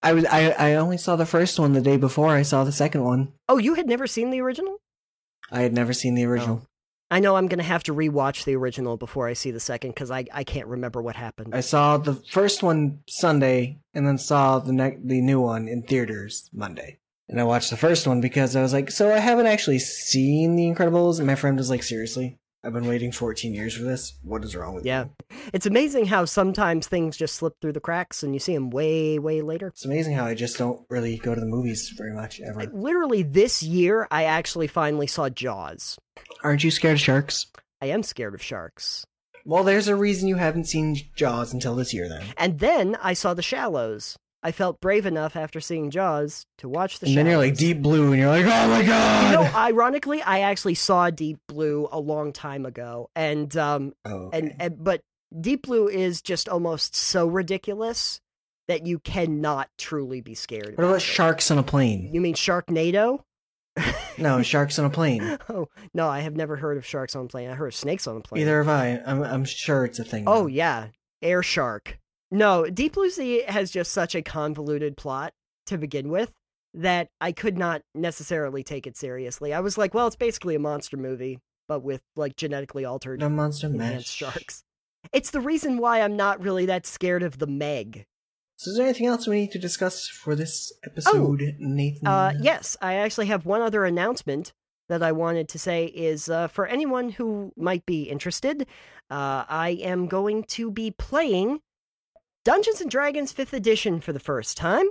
I only saw the first one the day before I saw the second one. Oh, you had never seen the original? I had never seen the original. Oh. I know I'm going to have to rewatch the original before I see the second, because I can't remember what happened. I saw the first one Sunday, and then saw the new one in theaters Monday. And I watched the first one because I was like, so I haven't actually seen The Incredibles, and my friend was like, seriously? I've been waiting 14 years for this? What is wrong with you? It's amazing how sometimes things just slip through the cracks and you see them way, way later. It's amazing how I just don't really go to the movies very much, ever. Literally this year, I actually finally saw Jaws. Aren't you scared of sharks? I am scared of sharks. Well, there's a reason you haven't seen Jaws until this year, then. And then I saw The Shallows. I felt brave enough after seeing Jaws to watch The Shallows. And then you're like Deep Blue, and you're like, oh my god! Ironically, I actually saw Deep Blue a long time ago, and okay. but Deep Blue is just almost so ridiculous that you cannot truly be scared. What about Sharks on a Plane? You mean Sharknado? No, Sharks on a Plane. Oh, no, I have never heard of sharks on a plane. I heard of snakes on a plane. Either have I. I'm sure it's a thing. Oh, though. yeah. Air Shark. No, Deep Blue Sea has just such a convoluted plot to begin with that I could not necessarily take it seriously. I was like, well, it's basically a monster movie, but with, like, genetically altered The monster enhanced mesh. sharks. It's the reason why I'm not really that scared of the Meg. So is there anything else we need to discuss for this episode, Nathan? Yes, I actually have one other announcement that I wanted to say is for anyone who might be interested, I am going to be playing Dungeons & Dragons 5th edition for the first time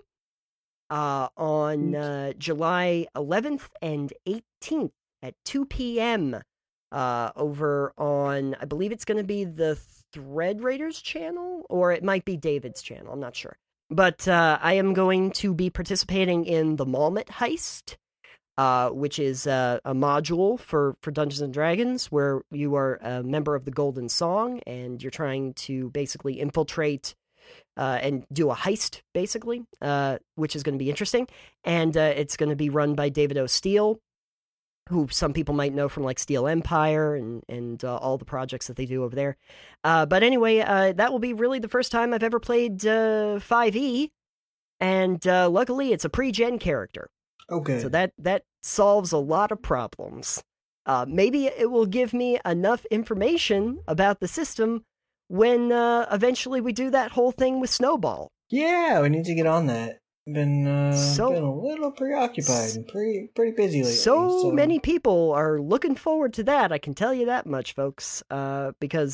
on July 11th and 18th at 2 p.m. Over on, I believe it's going to be the Thread Raiders channel, or it might be David's channel, I'm not sure. But I am going to be participating in the Malmet Heist, which is a module for Dungeons & Dragons, where you are a member of the Golden Song, and you're trying to basically infiltrate and do a heist, basically, which is going to be interesting. And it's going to be run by David O. Steele, who some people might know from like Steel Empire and all the projects that they do over there. But anyway, that will be really the first time I've ever played 5e, and luckily it's a pre-gen character. Okay. So that solves a lot of problems. Maybe it will give me enough information about the system when eventually we do that whole thing with Snowball. Yeah, we need to get on that. Been a little preoccupied and pretty busy lately. So many people are looking forward to that. I can tell you that much, folks. Because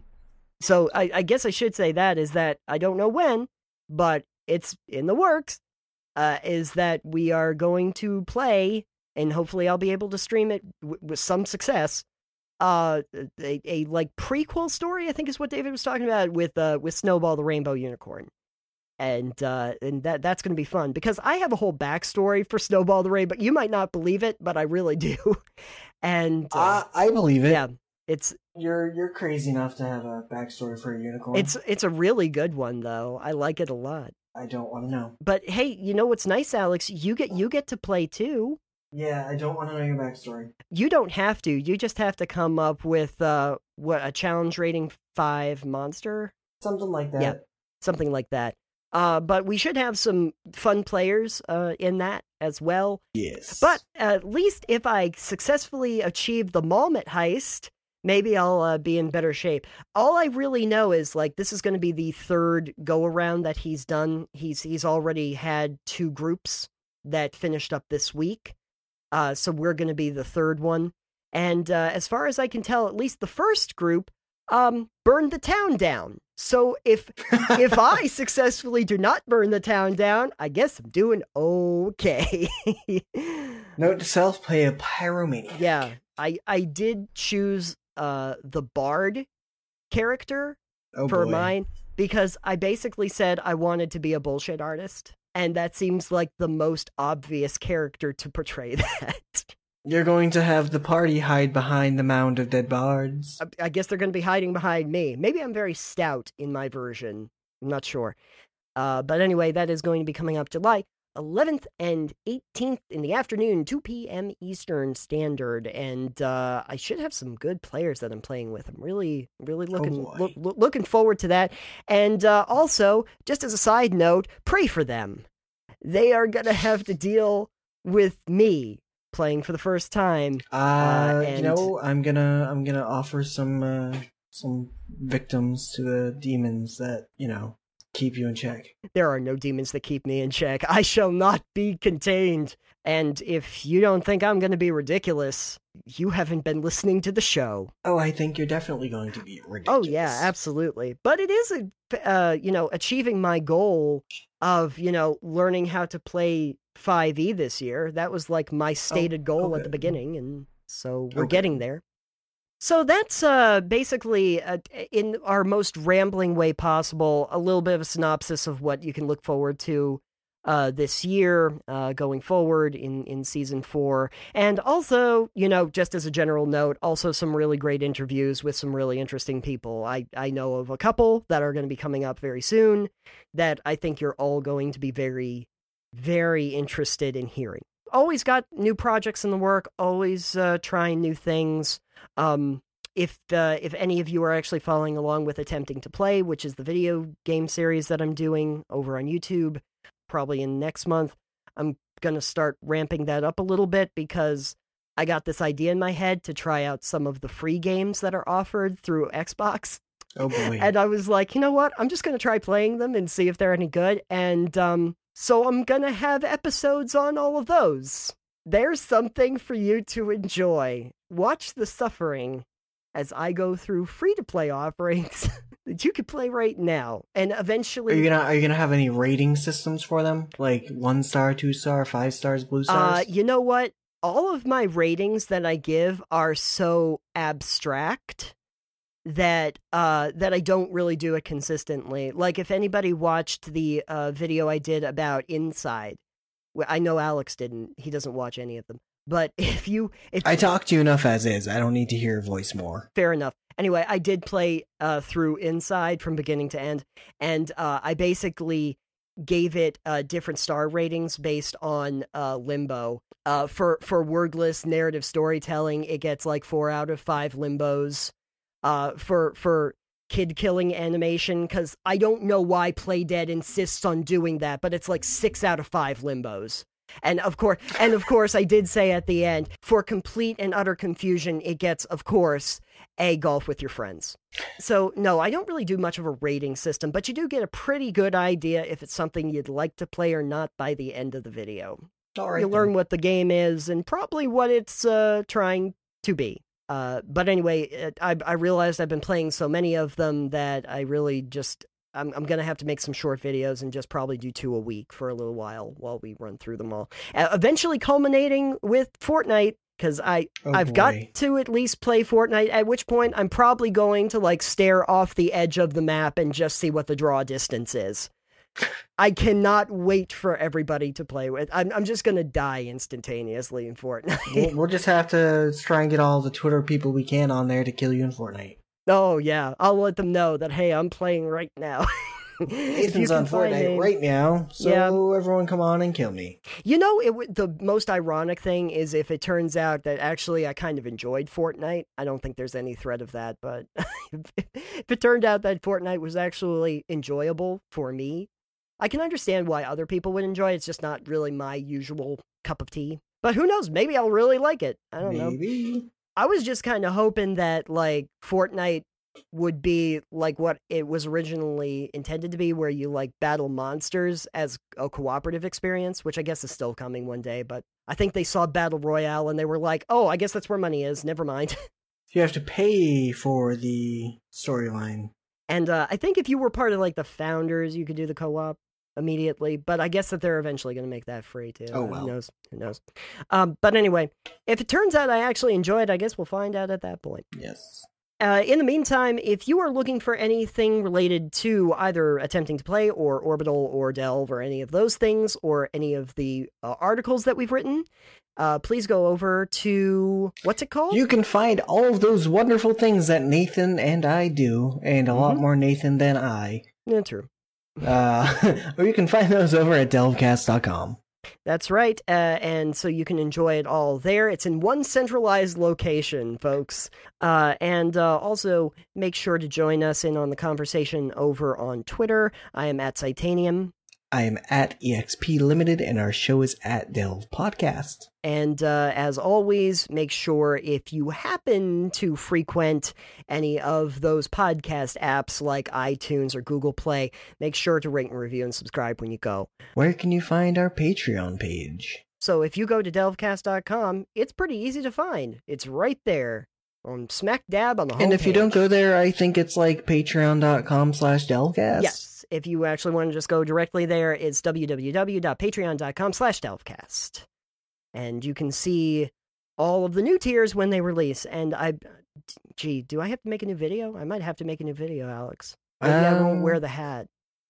so I guess I should say that is that I don't know when, but it's in the works. Is that we are going to play, and hopefully I'll be able to stream it with some success. A like prequel story, I think is what David was talking about with Snowball the Rainbow Unicorn. And that's going to be fun, because I have a whole backstory for Snowball the Rainbow. You might not believe it, but I really do. And I believe it. Yeah, you're crazy enough to have a backstory for a unicorn. It's a really good one, though. I like it a lot. I don't want to know. But hey, you know what's nice, Alex? You get to play too. Yeah, I don't want to know your backstory. You don't have to. You just have to come up with a challenge rating 5 monster, something like that. Yeah, something like that. But we should have some fun players in that as well. Yes. But at least if I successfully achieve the Malmet Heist, maybe I'll be in better shape. All I really know is, like, this is going to be the third go-around that he's done. He's already had 2 groups that finished up this week. So we're going to be the third one. And as far as I can tell, at least the first group burned the town down. So if I successfully do not burn the town down, I guess I'm doing okay. Note to self: play a pyromaniac. Yeah, I did choose the bard character for mine, because I basically said I wanted to be a bullshit artist, and that seems like the most obvious character to portray that. You're going to have the party hide behind the mound of dead bards. I guess they're going to be hiding behind me. Maybe I'm very stout in my version. I'm not sure. But anyway, that is going to be coming up July 11th and 18th in the afternoon, 2 p.m. Eastern Standard. And I should have some good players that I'm playing with. I'm really looking forward to that. And also, just as a side note, pray for them. They are going to have to deal with me playing for the first time. I'm gonna offer some victims to the demons that, keep you in check. There are no demons that keep me in check. I shall not be contained. And if you don't think I'm going to be ridiculous, you haven't been listening to the show. Oh, I think you're definitely going to be ridiculous. Oh yeah, absolutely. But it is achieving my goal of, learning how to play 5e this year. That was like my stated goal at the beginning, and so we're getting there. So that's basically, in our most rambling way possible, a little bit of a synopsis of what you can look forward to this year, going forward in season 4. And also, just as a general note, also some really great interviews with some really interesting people. I know of a couple that are going to be coming up very soon that I think you're all going to be very, very interested in hearing. Always got new projects in the work, always trying new things. If any of you are actually following along with Attempting to Play, which is the video game series that I'm doing over on YouTube, probably in next month, I'm going to start ramping that up a little bit because I got this idea in my head to try out some of the free games that are offered through Xbox. Oh boy. And I was like, you know what? I'm just going to try playing them and see if they're any good. And so I'm going to have episodes on all of those. There's something for you to enjoy. Watch the suffering as I go through free-to-play offerings that you can play right now. And eventually... Are you gonna have any rating systems for them? Like 1 star, 2 star, 5 stars, blue stars? You know what? All of my ratings that I give are so abstract that I don't really do it consistently. Like, if anybody watched the video I did about Inside, I know Alex didn't. He doesn't watch any of them. But if I talk to you enough as is. I don't need to hear your voice more. Fair enough. Anyway, I did play through Inside from beginning to end, and I basically gave it different star ratings based on Limbo. For wordless narrative storytelling, it gets like 4 out of 5 Limbos. For kid-killing animation, because I don't know why Playdead insists on doing that, but it's like 6 out of 5 Limbos. And of course, I did say at the end, for complete and utter confusion, it gets, of course, a Golf with Your Friends. So, no, I don't really do much of a rating system, but you do get a pretty good idea if it's something you'd like to play or not by the end of the video. All right, you learn what the game is and probably what it's trying to be. But anyway, I realized I've been playing so many of them that I really just... I'm going to have to make some short videos and just probably do 2 a week for a little while we run through them all. Eventually culminating with Fortnite, because I've got to at least play Fortnite, at which point I'm probably going to like stare off the edge of the map and just see what the draw distance is. I cannot wait for everybody to play with. I'm just going to die instantaneously in Fortnite. We'll just have to try and get all the Twitter people we can on there to kill you in Fortnite. Oh, yeah. I'll let them know that, hey, I'm playing right now. Ethan's on Fortnite right now, so everyone come on and kill me. You know, the most ironic thing is if it turns out that actually I kind of enjoyed Fortnite. I don't think there's any threat of that, but if it turned out that Fortnite was actually enjoyable for me, I can understand why other people would enjoy it. It's just not really my usual cup of tea. But who knows? Maybe I'll really like it. I don't know. I was just kind of hoping that, like, Fortnite would be like what it was originally intended to be, where you, like, battle monsters as a cooperative experience, which I guess is still coming one day, but I think they saw Battle Royale and they were like, oh, I guess that's where money is. Never mind. You have to pay for the storyline. And I think if you were part of, like, the founders, you could do the co-op immediately, but I guess that they're eventually going to make that free too. Oh, well. Who knows? But anyway, if it turns out I actually enjoy it, I guess we'll find out at that point. Yes. In the meantime, if you are looking for anything related to either Attempting to Play or Orbital or Delve or any of those things, or any of the articles that we've written, please go over to, what's it called? You can find all of those wonderful things that Nathan and I do, and a lot more Nathan than I. Yeah, true. Or you can find those over at delvecast.com. That's right, and so you can enjoy it all there. It's in one centralized location, folks. And also, make sure to join us in on the conversation over on Twitter. I am at Titanium. I am at EXP Limited, and our show is at Delve Podcast. And as always, make sure if you happen to frequent any of those podcast apps like iTunes or Google Play, make sure to rate and review and subscribe when you go. Where can you find our Patreon page? So if you go to delvecast.com, it's pretty easy to find. It's right there. On smack dab on the homepage. And if you don't go there, I think it's like patreon.com/delvecast. Yes. If you actually want to just go directly there, it's www.patreon.com/delvecast. And you can see all of the new tiers when they release. And do I have to make a new video? I might have to make a new video, Alex. Maybe I won't wear the hat.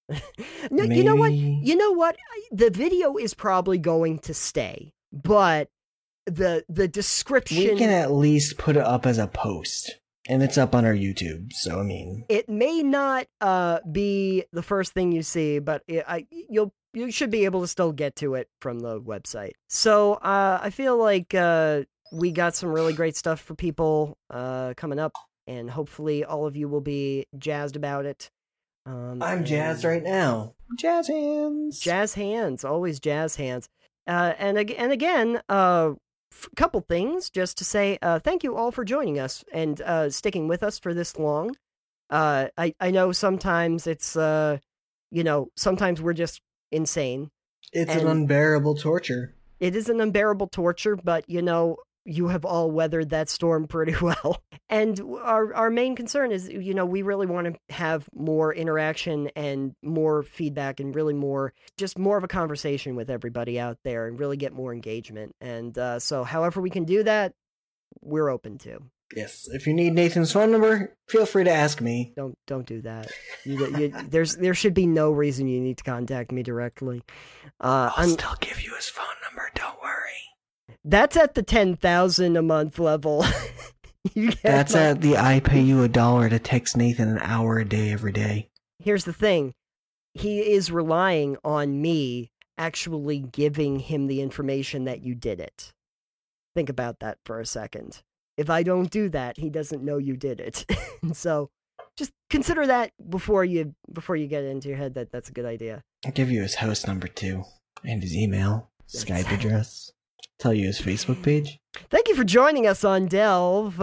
No, you know what? You know what? The video is probably going to stay, but the description, we can at least put it up as a post, and it's up on our YouTube. So I mean, it may not be the first thing you see, but you should be able to still get to it from the website. So I feel like we got some really great stuff for people coming up, and hopefully all of you will be jazzed about it. I'm jazzed right now. Jazz hands. Jazz hands. Always jazz hands. And again, a couple things just to say thank you all for joining us and sticking with us for this long. I know sometimes it's, sometimes we're just insane. It's an unbearable torture. It is an unbearable torture, but, you have all weathered that storm pretty well. And our main concern is, we really want to have more interaction and more feedback and really more of a conversation with everybody out there and really get more engagement. And so however we can do that, we're open to. Yes. If you need Nathan's phone number, feel free to ask me. Don't do that. There should be no reason you need to contact me directly. I'll still give you his phone number. Don't worry. That's at the 10,000 a month level. That's at the I pay you $1 to text Nathan an hour a day every day. Here's the thing. He is relying on me actually giving him the information that you did it. Think about that for a second. If I don't do that, he doesn't know you did it. So just consider that before you get it into your head that that's a good idea. I'll give you his house number too, and his email, Skype address. Tell you his Facebook page. Thank you for joining us on Delve,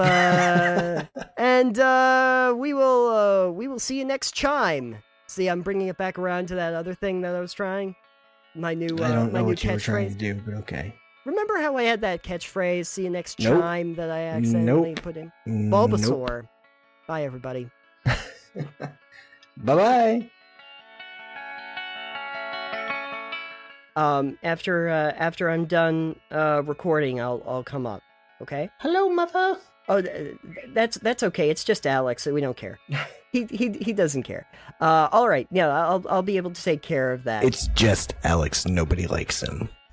and we will see you next chime. See, I'm bringing it back around to that other thing that I was trying. My new I don't know what you were catchphrase. trying to do, but okay. Remember how I had that catchphrase? See you next chime that I accidentally put in. Bulbasaur. Nope. Bye, everybody. Bye-bye. After I'm done recording, I'll come up. Okay. Hello, mother. Oh, that's okay. It's just Alex, so we don't care. He doesn't care. All right. Yeah, I'll be able to take care of that. It's just Alex. Nobody likes him.